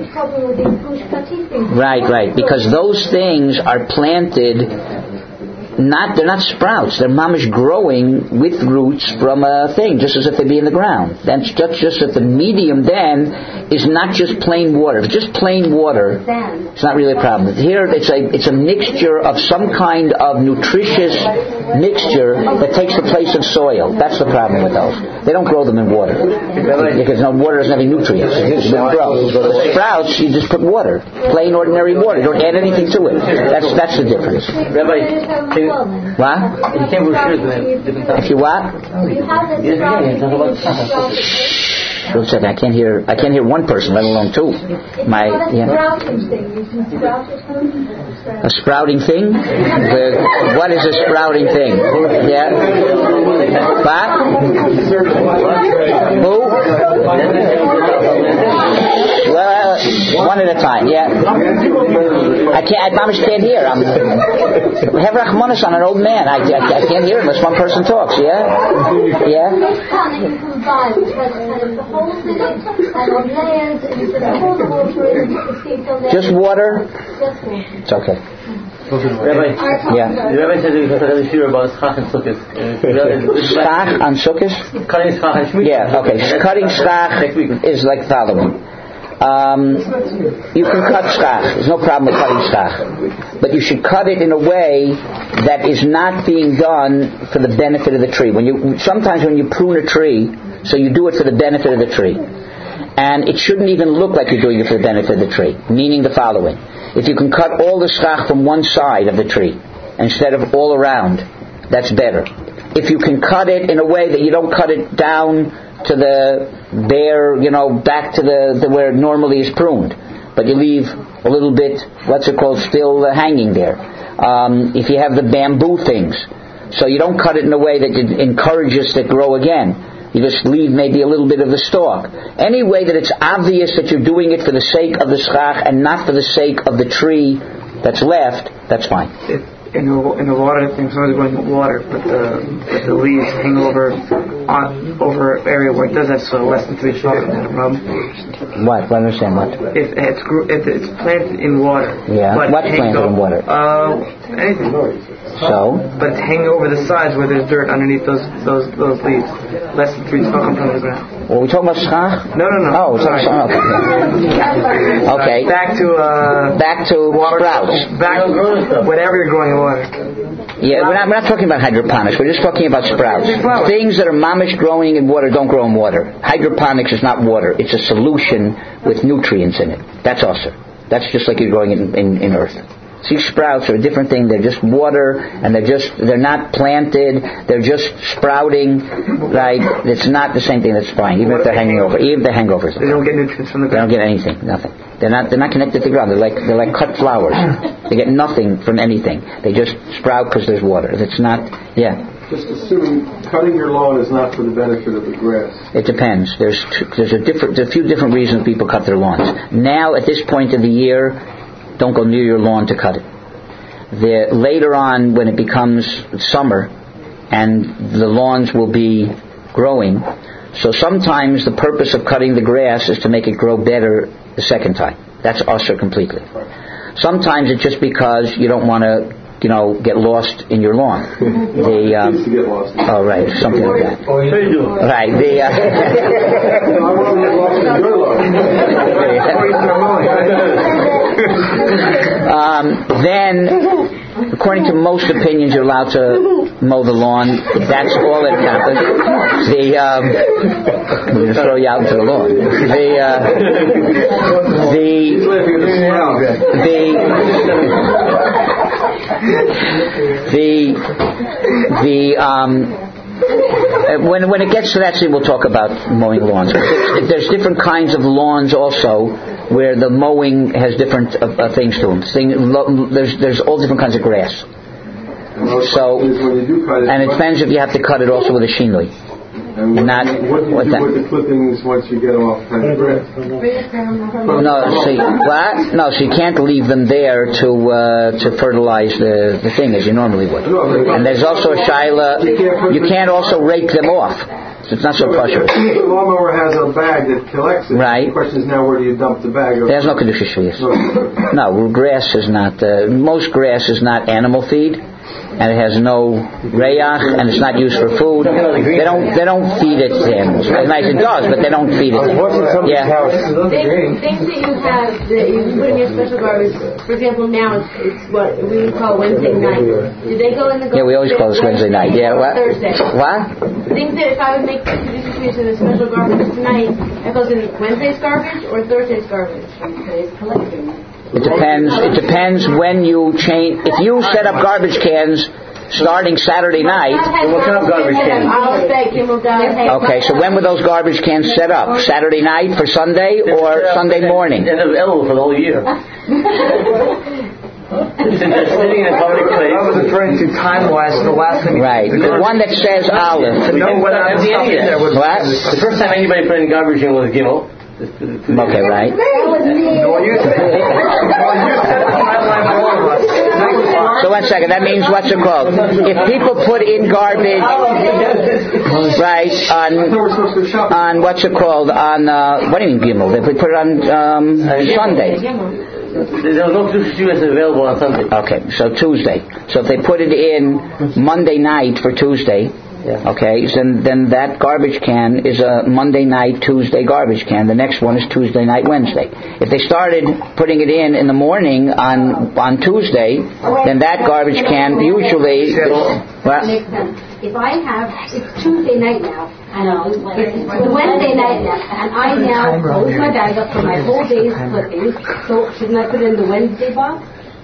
Right, right. Because those things are planted not they're not sprouts. They're mamish growing with roots from a thing, just as if they'd be in the ground. That's just, just that the medium then is not just plain water. If it's just plain water, it's not really a problem. Here it's a it's a mixture of some kind of nutritious mixture that takes the place of soil. That's the problem with those. They don't grow them in water because no water doesn't have any nutrients. It doesn't grow. The sprouts, you just put water, plain ordinary water. You don't add anything to it. That's that's the difference. Rabbi, can, what? You can't wear shoes with If you what? Wait a second, I can't hear. I can't hear one person, let alone two. My yeah. A sprouting thing? The, what is a sprouting thing? Yeah. What? Who? Well, one at a time. Yeah. I can't. I promise can't hear. I'm have Rachmanis on an old man. I, I, I can't hear unless one person talks. Yeah. Yeah. Just water? It's okay. Rabbi, yeah. The Rabbi said he was going to hear about schach and sukkot. Schach and sukkot? Cutting schach and shmita. Yeah, okay. Cutting schach is like following. Um, you can cut schach. There's no problem with cutting schach. But you should cut it in a way that is not being done for the benefit of the tree. When you Sometimes when you prune a tree, so you do it for the benefit of the tree. And it shouldn't even look like you're doing it for the benefit of the tree. Meaning the following. If you can cut all the schach from one side of the tree instead of all around, that's better. If you can cut it in a way that you don't cut it down to the bare, you know, back to the, the where it normally is pruned, but you leave a little bit, what's it called, still uh, hanging there. Um, if you have the bamboo things, so you don't cut it in a way that it encourages to grow again. You just leave maybe a little bit of the stalk. Any way that it's obvious that you're doing it for the sake of the schach and not for the sake of the tree that's left, that's fine. It, in the in the water thing, sometimes going in water, but the but the leaves hang over on over an area where it does have soil less than three feet. What? I understand what? If it's if it's planted in water. Yeah. But What's planted over, in water? Uh, anything. So. But it's hanging over the sides where there's dirt underneath those those those leaves, less than three feet from the ground. Are we talking about schach? No, no, no. Oh, sorry. Okay. Okay. Back to uh. Back to water sprouts. Back whatever you're growing in water. Yeah, we're not, we're not talking about hydroponics. We're just talking about sprouts. Things that are mamish growing in water don't grow in water. Hydroponics is not water. It's a solution with nutrients in it. That's also. That's just like you're growing in, in, in earth. See, sprouts are a different thing. They're just water, and they're just, they're not planted. They're just sprouting, right? It's not the same thing that's sprouting, even if they're hanging over. Even if they're hangovers. They don't get nutrients from the ground. They don't get anything, nothing. They're not, they're not connected to the ground. They're like, they're like cut flowers. They get nothing from anything. They just sprout because there's water. If it's not, yeah. Just assuming cutting your lawn is not for the benefit of the grass. It depends. There's t- there's a different, there's a few different reasons people cut their lawns. Now, at this point of the year, don't go near your lawn to cut it. The, later on, when it becomes summer, and the lawns will be growing, so sometimes the purpose of cutting the grass is to make it grow better the second time. That's usher completely. Sometimes it's just because you don't want to, you know, get lost in your lawn. The um, to get lost. Oh, right, something like that. Oh, you do. Right. The uh, I want to get lost in your lawn. um, then, according to most opinions, you're allowed to mow the lawn. That's all that happens. The um, we're going to throw you out into the lawn. The uh, the the the um. Uh, when when it gets to that scene, we'll talk about mowing lawns. There's, there's different kinds of lawns also, where the mowing has different uh, uh, things to them. Thing, lo, there's there's all different kinds of grass. So, and it depends if you have to cut it also with a shinui. And what, not, what do you what do that, with the clippings once you get them off the grass? No, see, what? No, so you can't leave them there to uh, to fertilize the, the thing as you normally would. And there's also a shaila, you can't also rake them off. So it's not so pressure. The lawnmower has a bag that collects it. Right. The question is now, where do you dump the bag? There's no kedusha shvius. No, grass is not. Uh, most grass is not animal feed. and it has no reyach, and it's not used for food. They don't they don't feed it to animals. It's nice it does, but they don't feed it. Yeah. Things, things that you have that you put in your special garbage. For example, now it's, it's what we call Wednesday night. Do they go in the garbage? Yeah, we always call this Wednesday night. Yeah, what? Thursday. What? Things that if I would make Kedusha Shvius in a special garbage tonight, that goes in Wednesday's garbage or Thursday's garbage. It depends. It depends when you change. If you set up garbage cans starting Saturday night. What kind of garbage cans? Okay, so when were those garbage cans set up? Saturday night for Sunday or Sunday morning? They're available for the whole year. Sitting in a public place. I was referring to time-wise, the last thing. Right. The one that says Aleph. What? The first time anybody put in garbage in was Gimel. Okay, right. So one second, that means what's it called? If people put in garbage, right, on, on what's it called, on, uh, what do you mean Gimel? They put it on um, Sunday. There was no Kedusha available on Sunday. Okay, so Tuesday. So if they put it in Monday night for Tuesday, yeah. Okay, then then that garbage can is a Monday night, Tuesday garbage can. The next one is Tuesday night, Wednesday. If they started putting it in in the morning on on Tuesday, then that garbage can usually. Well, makes sense. If I have, it's Tuesday night now, I know, it's Wednesday night now, and I now close my bag up for my whole day's clippings, so shouldn't I put it in the Wednesday box?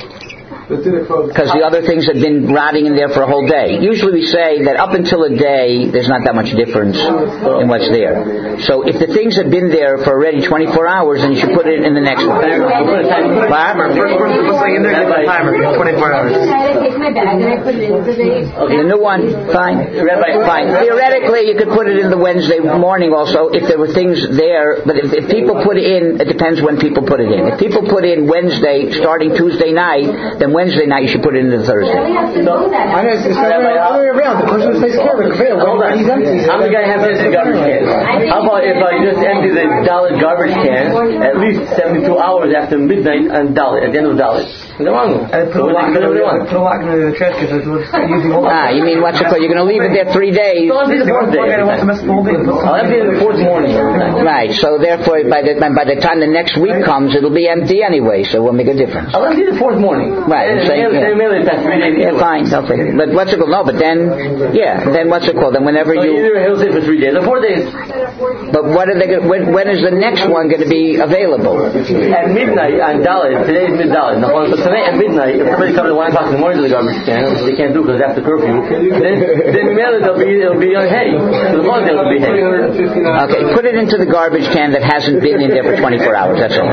Because the other things have been rotting in there for a whole day. Usually we say that up until a day, there's not that much difference in what's there. So if the things have been there for already twenty-four hours, then you should put it in the next one. Timer. First person puts it in there, give a timer. twenty-four hours. I take my bag and I put it in for the... The new one, fine. Fine. Theoretically, you could put it in the Wednesday morning also if there were things there. But if, if people put it in, it depends when people put it in. If people put in Wednesday starting Tuesday night, then Wednesday night you should put it into Thursday. I know, it's the other way around. The person who takes care of it, hold on. I'm the guy who has the garbage can. How about if I just empty the Dalit garbage can at least seventy-two hours after midnight on Dalit, at the end of Dalit? What's wrong? Put a lock in the trash can. Ah, you mean what's it called? You're going to leave it there three days. I'll empty the fourth day. I'll empty it the fourth morning. Right. So therefore, by the by the time the next week comes, it'll be empty anyway. So it won't make a difference. I'll empty the fourth morning. Right. And, and, and, and yeah. Past three days. Yeah, fine. Okay. But what's it called? No, but then, yeah. Then what's it called? Then whenever so you. Either he'll say for three days or four days. But what are they? When, when is the next one going to be available? At midnight on Dalit. Today is mid Dalit. No, so tonight at midnight, if somebody comes at one o'clock in the morning to the garbage can, which they can't do because after curfew, then then it'll be it'll be on hay. So the long day will be hay. Okay, put it into the garbage can that hasn't been in there for twenty-four hours. That's all.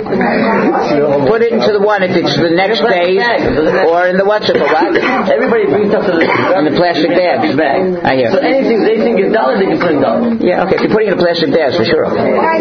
Put it into the one if it's the next day, or in the what's it called? What? Everybody brings stuff to the in the plastic bags. Bag. I hear. So anything they think is Dalit, they can put in Dalit. Yeah. Okay. If you're putting it in a plastic bag, for sure.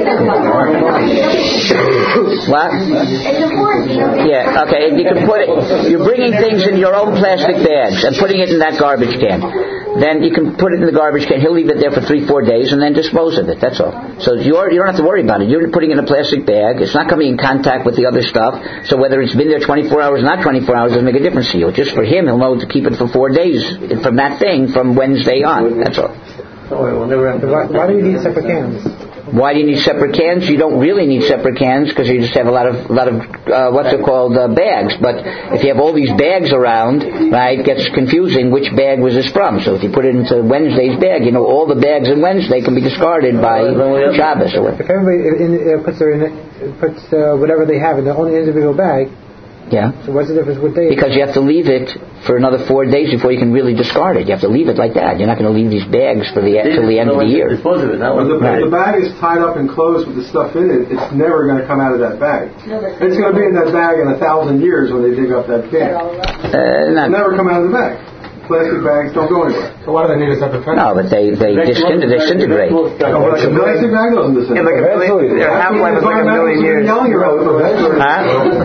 What? Yeah. Okay. If you can put it, you're bringing things in your own plastic bags and putting it in that garbage can. Then you can put it in the garbage can. He'll leave it there for three, four days, and then dispose of it. That's all. So you're, you don't have to worry about it. You're putting it in a plastic bag. It's not coming in contact with the other stuff. So whether it's been there twenty-four hours or not twenty-four hours doesn't make a difference to you. Just for him, he'll know to keep it for four days from that thing from Wednesday on. That's all. Why, why do you need separate cans? Why do you need separate cans? You don't really need separate cans because you just have a lot of, a lot of uh, what's it called, uh, bags. But if you have all these bags around, right, it gets confusing which bag was this from. So if you put it into Wednesday's bag, you know all the bags in Wednesday can be discarded by Shabbos or whatever. If everybody in, uh, puts their in, puts uh, whatever they have in their own individual bag, yeah. So what's the difference with days? Because you have to leave it for another four days before you can really discard it. You have to leave it like that. You're not going to leave these bags for the until the end of the year. Dispose of it. Now, the, right. the bag is tied up and closed with the stuff in it. It's never going to come out of that bag. It's going to be in that bag in a thousand years when they dig up that can. Uh, not, It'll never come out of the bag. Plastic bags don't go anywhere. So why do they need a separate No, but they they disintegrate. disintegrate. No, but like a plastic bag doesn't disintegrate. Yeah, like a million, their half-life is like a million years. Huh?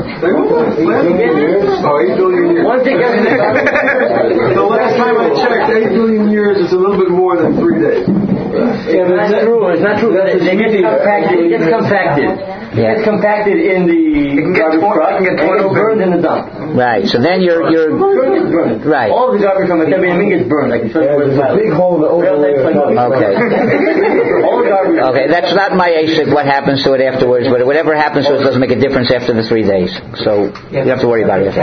Oh, eight billion years. One thing The last time I checked, eight billion years is a little bit more than three days. Yeah, but it's not true. It's not true. They get compacted. It gets compacted. Yeah. It gets compacted in the garbage truck and it's burned in the dump. Right. So then you're you're right. All the garbage from the Tebbe gets burned. I can show you where it's There's a big hole in the overlay. Okay. All the garbage. Okay, that's not my ASIC, what happens to it afterwards, but whatever happens to it doesn't make a difference after the three days. So you don't have to worry about it.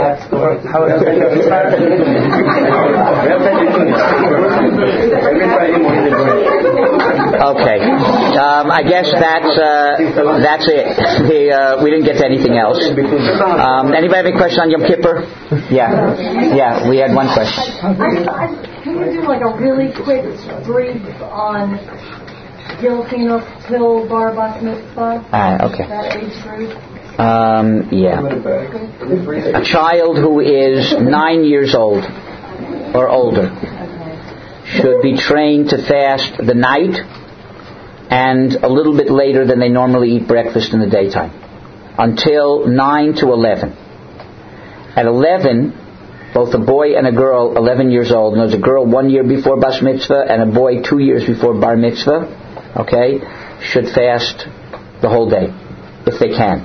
Okay. Um, I guess that's uh, that's it. The, uh, we didn't get to anything else. Um, anybody have any question on Yom Kippur? Yeah. Yeah, we had one question. I, I, can you do like a really quick brief on Giltino till Bar Bas Mitzvah? Ah, okay. That age group? Um, yeah. A child who is nine years old or older should be trained to fast the night and a little bit later than they normally eat breakfast in the daytime, until nine to eleven. At eleven, both a boy and a girl, eleven years old, and there's a girl one year before Bas Mitzvah and a boy two years before Bar Mitzvah, okay, should fast the whole day, if they can.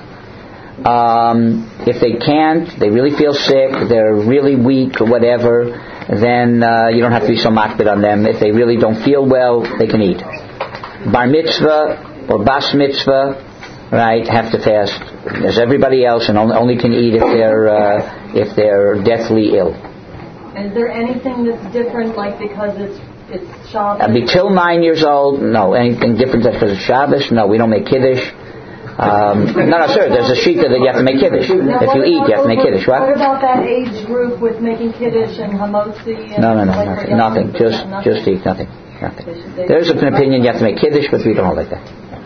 Um, if they can't, they really feel sick, they're really weak or whatever, then uh, you don't have to be so makbid on them. If they really don't feel well, they can eat. Bar Mitzvah or Bas Mitzvah, right, have to fast as everybody else, and only, only can eat if they're uh, if they're deathly ill. Is there anything that's different, like because it's it's Shabbos? Uh, be till nine years old, no. Anything different because it's Shabbos? No, we don't make Kiddush. Um, no, no, sir. There's a sheet that you have to make Kiddush. Now, if you eat, you have to make Kiddush. What? What about that age group with making Kiddush and Hamotzi? And No, no, no, like nothing. nothing. Just, nothing. just eat nothing. Nothing. There's an opinion you have to make Kiddush, but we don't hold like that.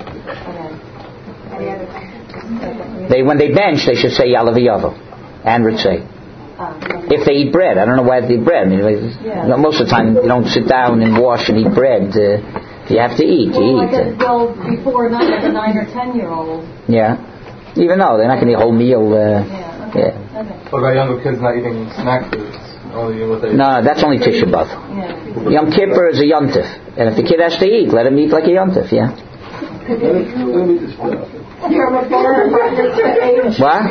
They, when they bench, they should say Yalav Yavo and Ritzay. If they eat bread, I don't know why they eat bread. I mean, yeah. most of the time you don't sit down and wash and eat bread. Uh, you have to eat. Well, you like eat. a, well, before not like a nine or ten year old. Yeah. Even though they're not going to eat a whole meal. Uh, yeah. Okay. yeah. Okay. What about younger kids not eating snack foods? Only what they no, that's only Tisha B'Av. Yeah. Yom Kippur is a yontif, and if the kid has to eat, let him eat like a yontif. Yeah. What?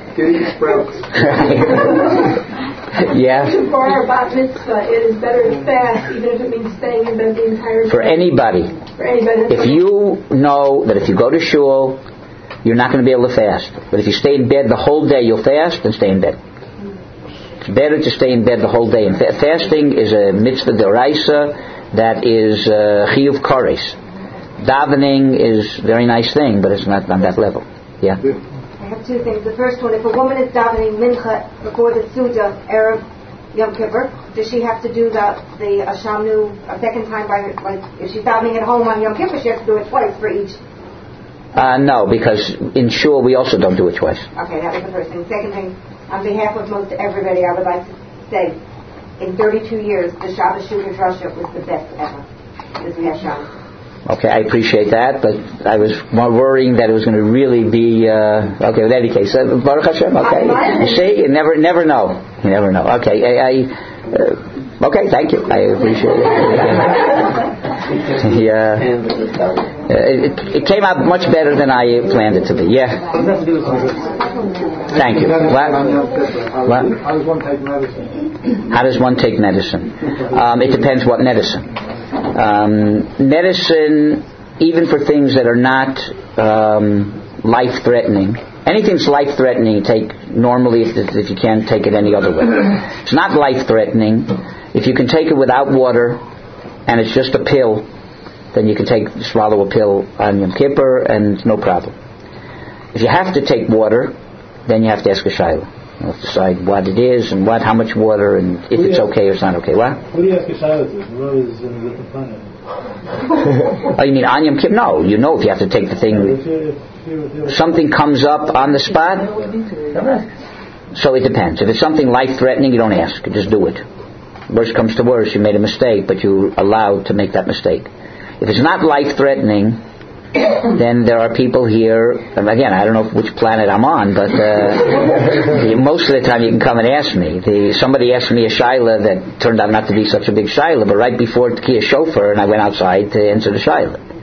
Yeah. To bar bat mitzvah, it is better to fast, even if it means staying in bed the entire day. For anybody. For anybody. If you know that if you go to shul, you're not going to be able to fast. But if you stay in bed the whole day, you'll fast, then stay in bed. It's better to stay in bed the whole day. And fa- fasting is a mitzvah d'oraisa that is uh, chiyuv koris. Davening is a very nice thing, but it's not on that level. Yeah? I have two things. The first one, if a woman is davening mincha before the Suda, Erev Yom Kippur, does she have to do the the Ashamnu a second time by her, like, if she's davening at home on Yom Kippur, she has to do it twice for each? Uh, no, because in shul we also don't do it twice. Okay, that was the first thing. Second thing, on behalf of most everybody, I would like to say, in thirty-two years, the Shabbos Shuvah Drasha was the best ever. This we have Shabbos. Okay, I appreciate that, but I was more worrying that it was going to really be uh, okay. In any case, uh, Baruch Hashem. Okay, you see, you never, never know. You never know. Okay, I, I uh, okay, thank you. I appreciate it. Yeah, uh, it, it came out much better than I planned it to be. Yeah. Thank you. What? What? How does one take medicine? How does one take medicine? Um, it depends what medicine. Um, medicine, even for things that are not um, life-threatening, anything's life-threatening, take normally if, if you can't take it any other way. It's not life-threatening. If you can take it without water and it's just a pill, then you can take swallow a pill on Yom Kippur and no problem. If you have to take water, then you have to ask a shayla. You have to decide what it is and what, how much water, and if it's okay or it's not okay. What? What do you ask a shayla to? The road is in a different planet. Oh, you mean on Yom Kippur? No, you know if you have to take the thing. Something comes up on the spot. So it depends. If it's something life-threatening, you don't ask. You just do it. Worst comes to worst, you made a mistake, but you're allowed to make that mistake. If it's not life-threatening, then there are people here, and again, I don't know which planet I'm on, but uh, the, most of the time you can come and ask me. The, somebody asked me a shayla that turned out not to be such a big shayla, but right before Tkiyah Shofar, and I went outside to answer the shayla.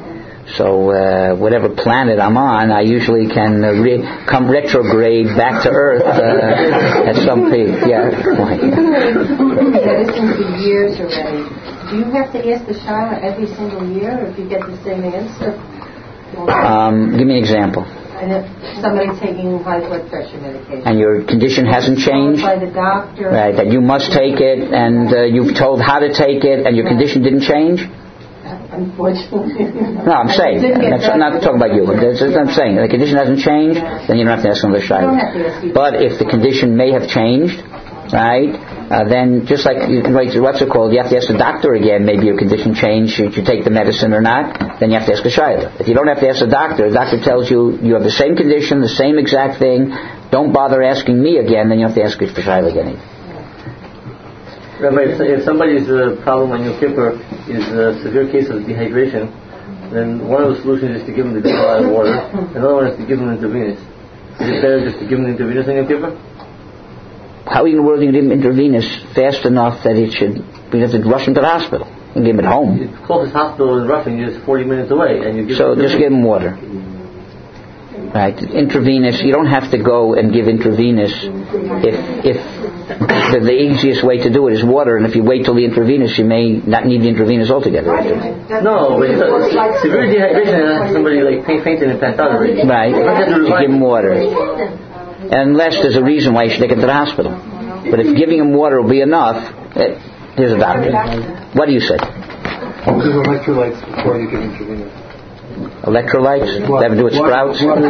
So uh, whatever planet I'm on, I usually can uh, re- come retrograde back to Earth uh, at some peak. Yeah. Medicine for years already. Do you have to ask the Shaila every single year, or if you get the same answer? Um, give me an example. And if somebody's taking high blood pressure medication, And your condition hasn't changed, by the doctor, right? That you must take it, and uh, you've told how to take it, and your condition didn't change. unfortunately. No, I'm saying. That's, I'm not talking about you. That's, that's what I'm saying. The condition hasn't changed, then you don't have to ask another shayla. But if the condition may have changed, right, uh, then just like, what's it called, you have to ask the doctor again, maybe your condition changed, should you take the medicine or not, then you have to ask a shayla. If you don't have to ask the doctor, the doctor tells you you have the same condition, the same exact thing, don't bother asking me again, then you have to ask a shayla again. Rabbi, if somebody's uh, problem on Yom Kippur is a severe case of dehydration, then one of the solutions is to give them the drink a lot of water. Another one is to give them intravenous. Is it better just to give them intravenous on Yom Kippur? How in the world do you give them intravenous fast enough that it should, we have to rush them to the hospital and give them at home? The closest hospital in Roughing is forty minutes away, and you give So them just give them water. Right, intravenous. You don't have to go and give intravenous if if the, the easiest way to do it is water, and if you wait till the intravenous, you may not need the intravenous altogether. No, but it's a, severe dehydration has somebody like fainting and passed out already. Right, you give them water, unless there's a reason why you should take it to the hospital. But if giving them water will be enough, eh, here's a doctor. What do you say? Give electrolytes before you give intravenous. Electrolytes? They have to do with sprouts? energy,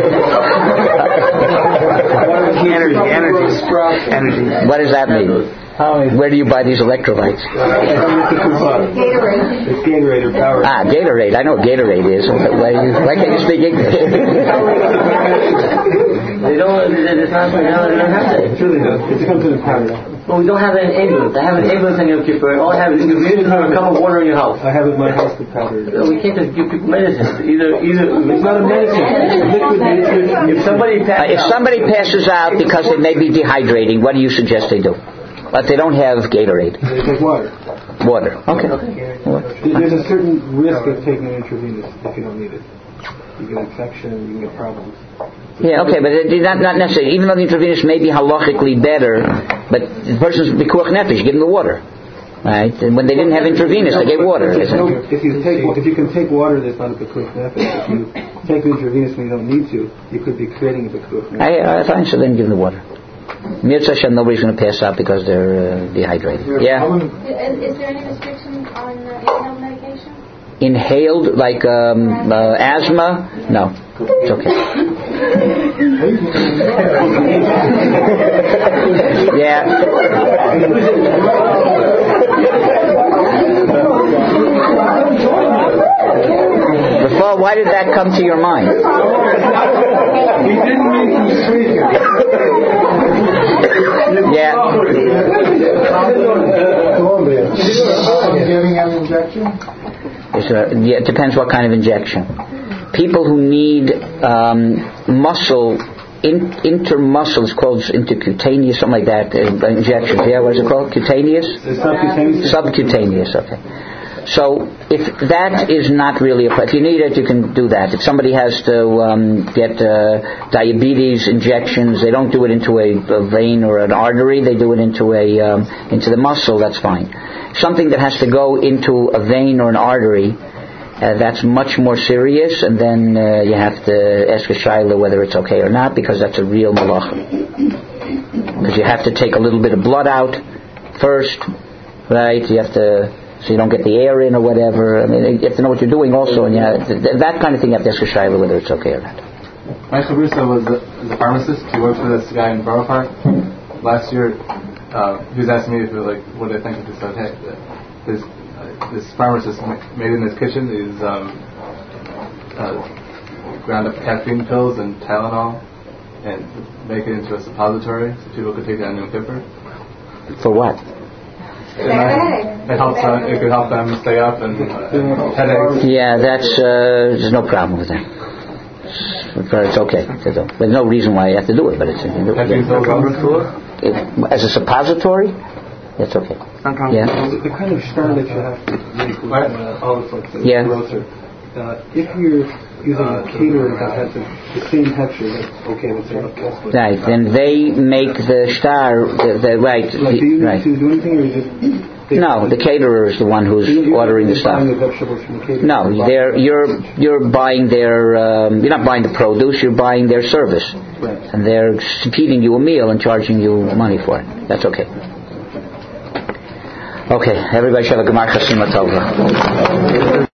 energy, energy. What does that mean? Where do you buy these electrolytes? Gatorade. It's Gatorade or Power. Ah, Gatorade. I know what Gatorade is. Why, you, why can't you speak English? They don't, it's not, they don't have that. It really does. It comes in a powder. Well, we don't have an ambulance. I have an ambulance on Yom Kippur. All I have is intravenous or a cup of water in your house. I have it in my house with powder. We can't just give people medicine. Either, either it's not a medicine. It's liquid. If somebody passes uh, if somebody passes out because they may be dehydrating, what do you suggest they do? But they don't have Gatorade. They take water. Water. Okay. There's a certain risk of taking an intravenous if you don't need it. You get infection, you can get problems. Yeah, okay, but it, not, not necessarily. Even though the intravenous may be halachically better, but the person's bikuach nefesh, give them the water. Right? And when they didn't have intravenous, they gave water. If you take, if you can take water, that's not a bikuach nefesh. If you take the intravenous when you don't need to, you could be creating a bikuach nefesh. I, I find so. Then give them the water. Mirza Hashem, nobody's going to pass out because they're uh, dehydrated. Yeah. Is there any restriction on uh, inhaled medication? Inhaled, like um, uh, asthma? No, it's okay. Yeah. Before, why did that come to your mind? We didn't mean to sweet Yeah. Giving an injection? It's a, yeah, it depends what kind of injection. People who need um, muscle, in, intermuscle, it's called intercutaneous, something like that, uh, injections. Yeah, what is it called? Cutaneous? Subcutaneous. Subcutaneous, okay. So if that is not really a problem, if you need it, you can do that. If somebody has to um, get uh, diabetes injections, they don't do it into a, a vein or an artery, they do it into a um, into the muscle, that's fine. Something that has to go into a vein or an artery, uh, that's much more serious, and then uh, you have to ask a shayla whether it's okay or not, because that's a real malacha. Because you have to take a little bit of blood out first, right? You have to... so you don't get the air in or whatever. I mean, you have to know what you're doing also, and you have, that kind of thing you have to ask a shayla whether it's okay or not. My Chabrusa was a, was a pharmacist. He worked for this guy in Borough Park. Last year, uh, he was asking me if it was like, what did I think of this? Hey, this uh, this pharmacist made in his kitchen these um, uh, ground up caffeine pills and Tylenol and make it into a suppository so people could take it on Yom Kippur. For what? It, it helps. Uh, it could help them stay up and uh, headaches. Yeah, that's uh, there's no problem with that. It's okay. There's no reason why you have to do it, but it's it, as a suppository, it's okay. Yeah. The kind of star that you have to make with uh, olive oil, yeah. grocer, uh, if you're using a caterer that has the, the same texture, that's okay with it. Right, and they make the star, the, the right. Like, do you right. need to do anything, or you just... No, the caterer is the one who's you're ordering the stuff. The vegetables from the caterer. No, they're, you're you're buying their. Um, you're not buying the produce. You're buying their service, right. And they're feeding you a meal and charging you money for it. That's okay. Okay, everybody should have a Gemar Chasima Tova.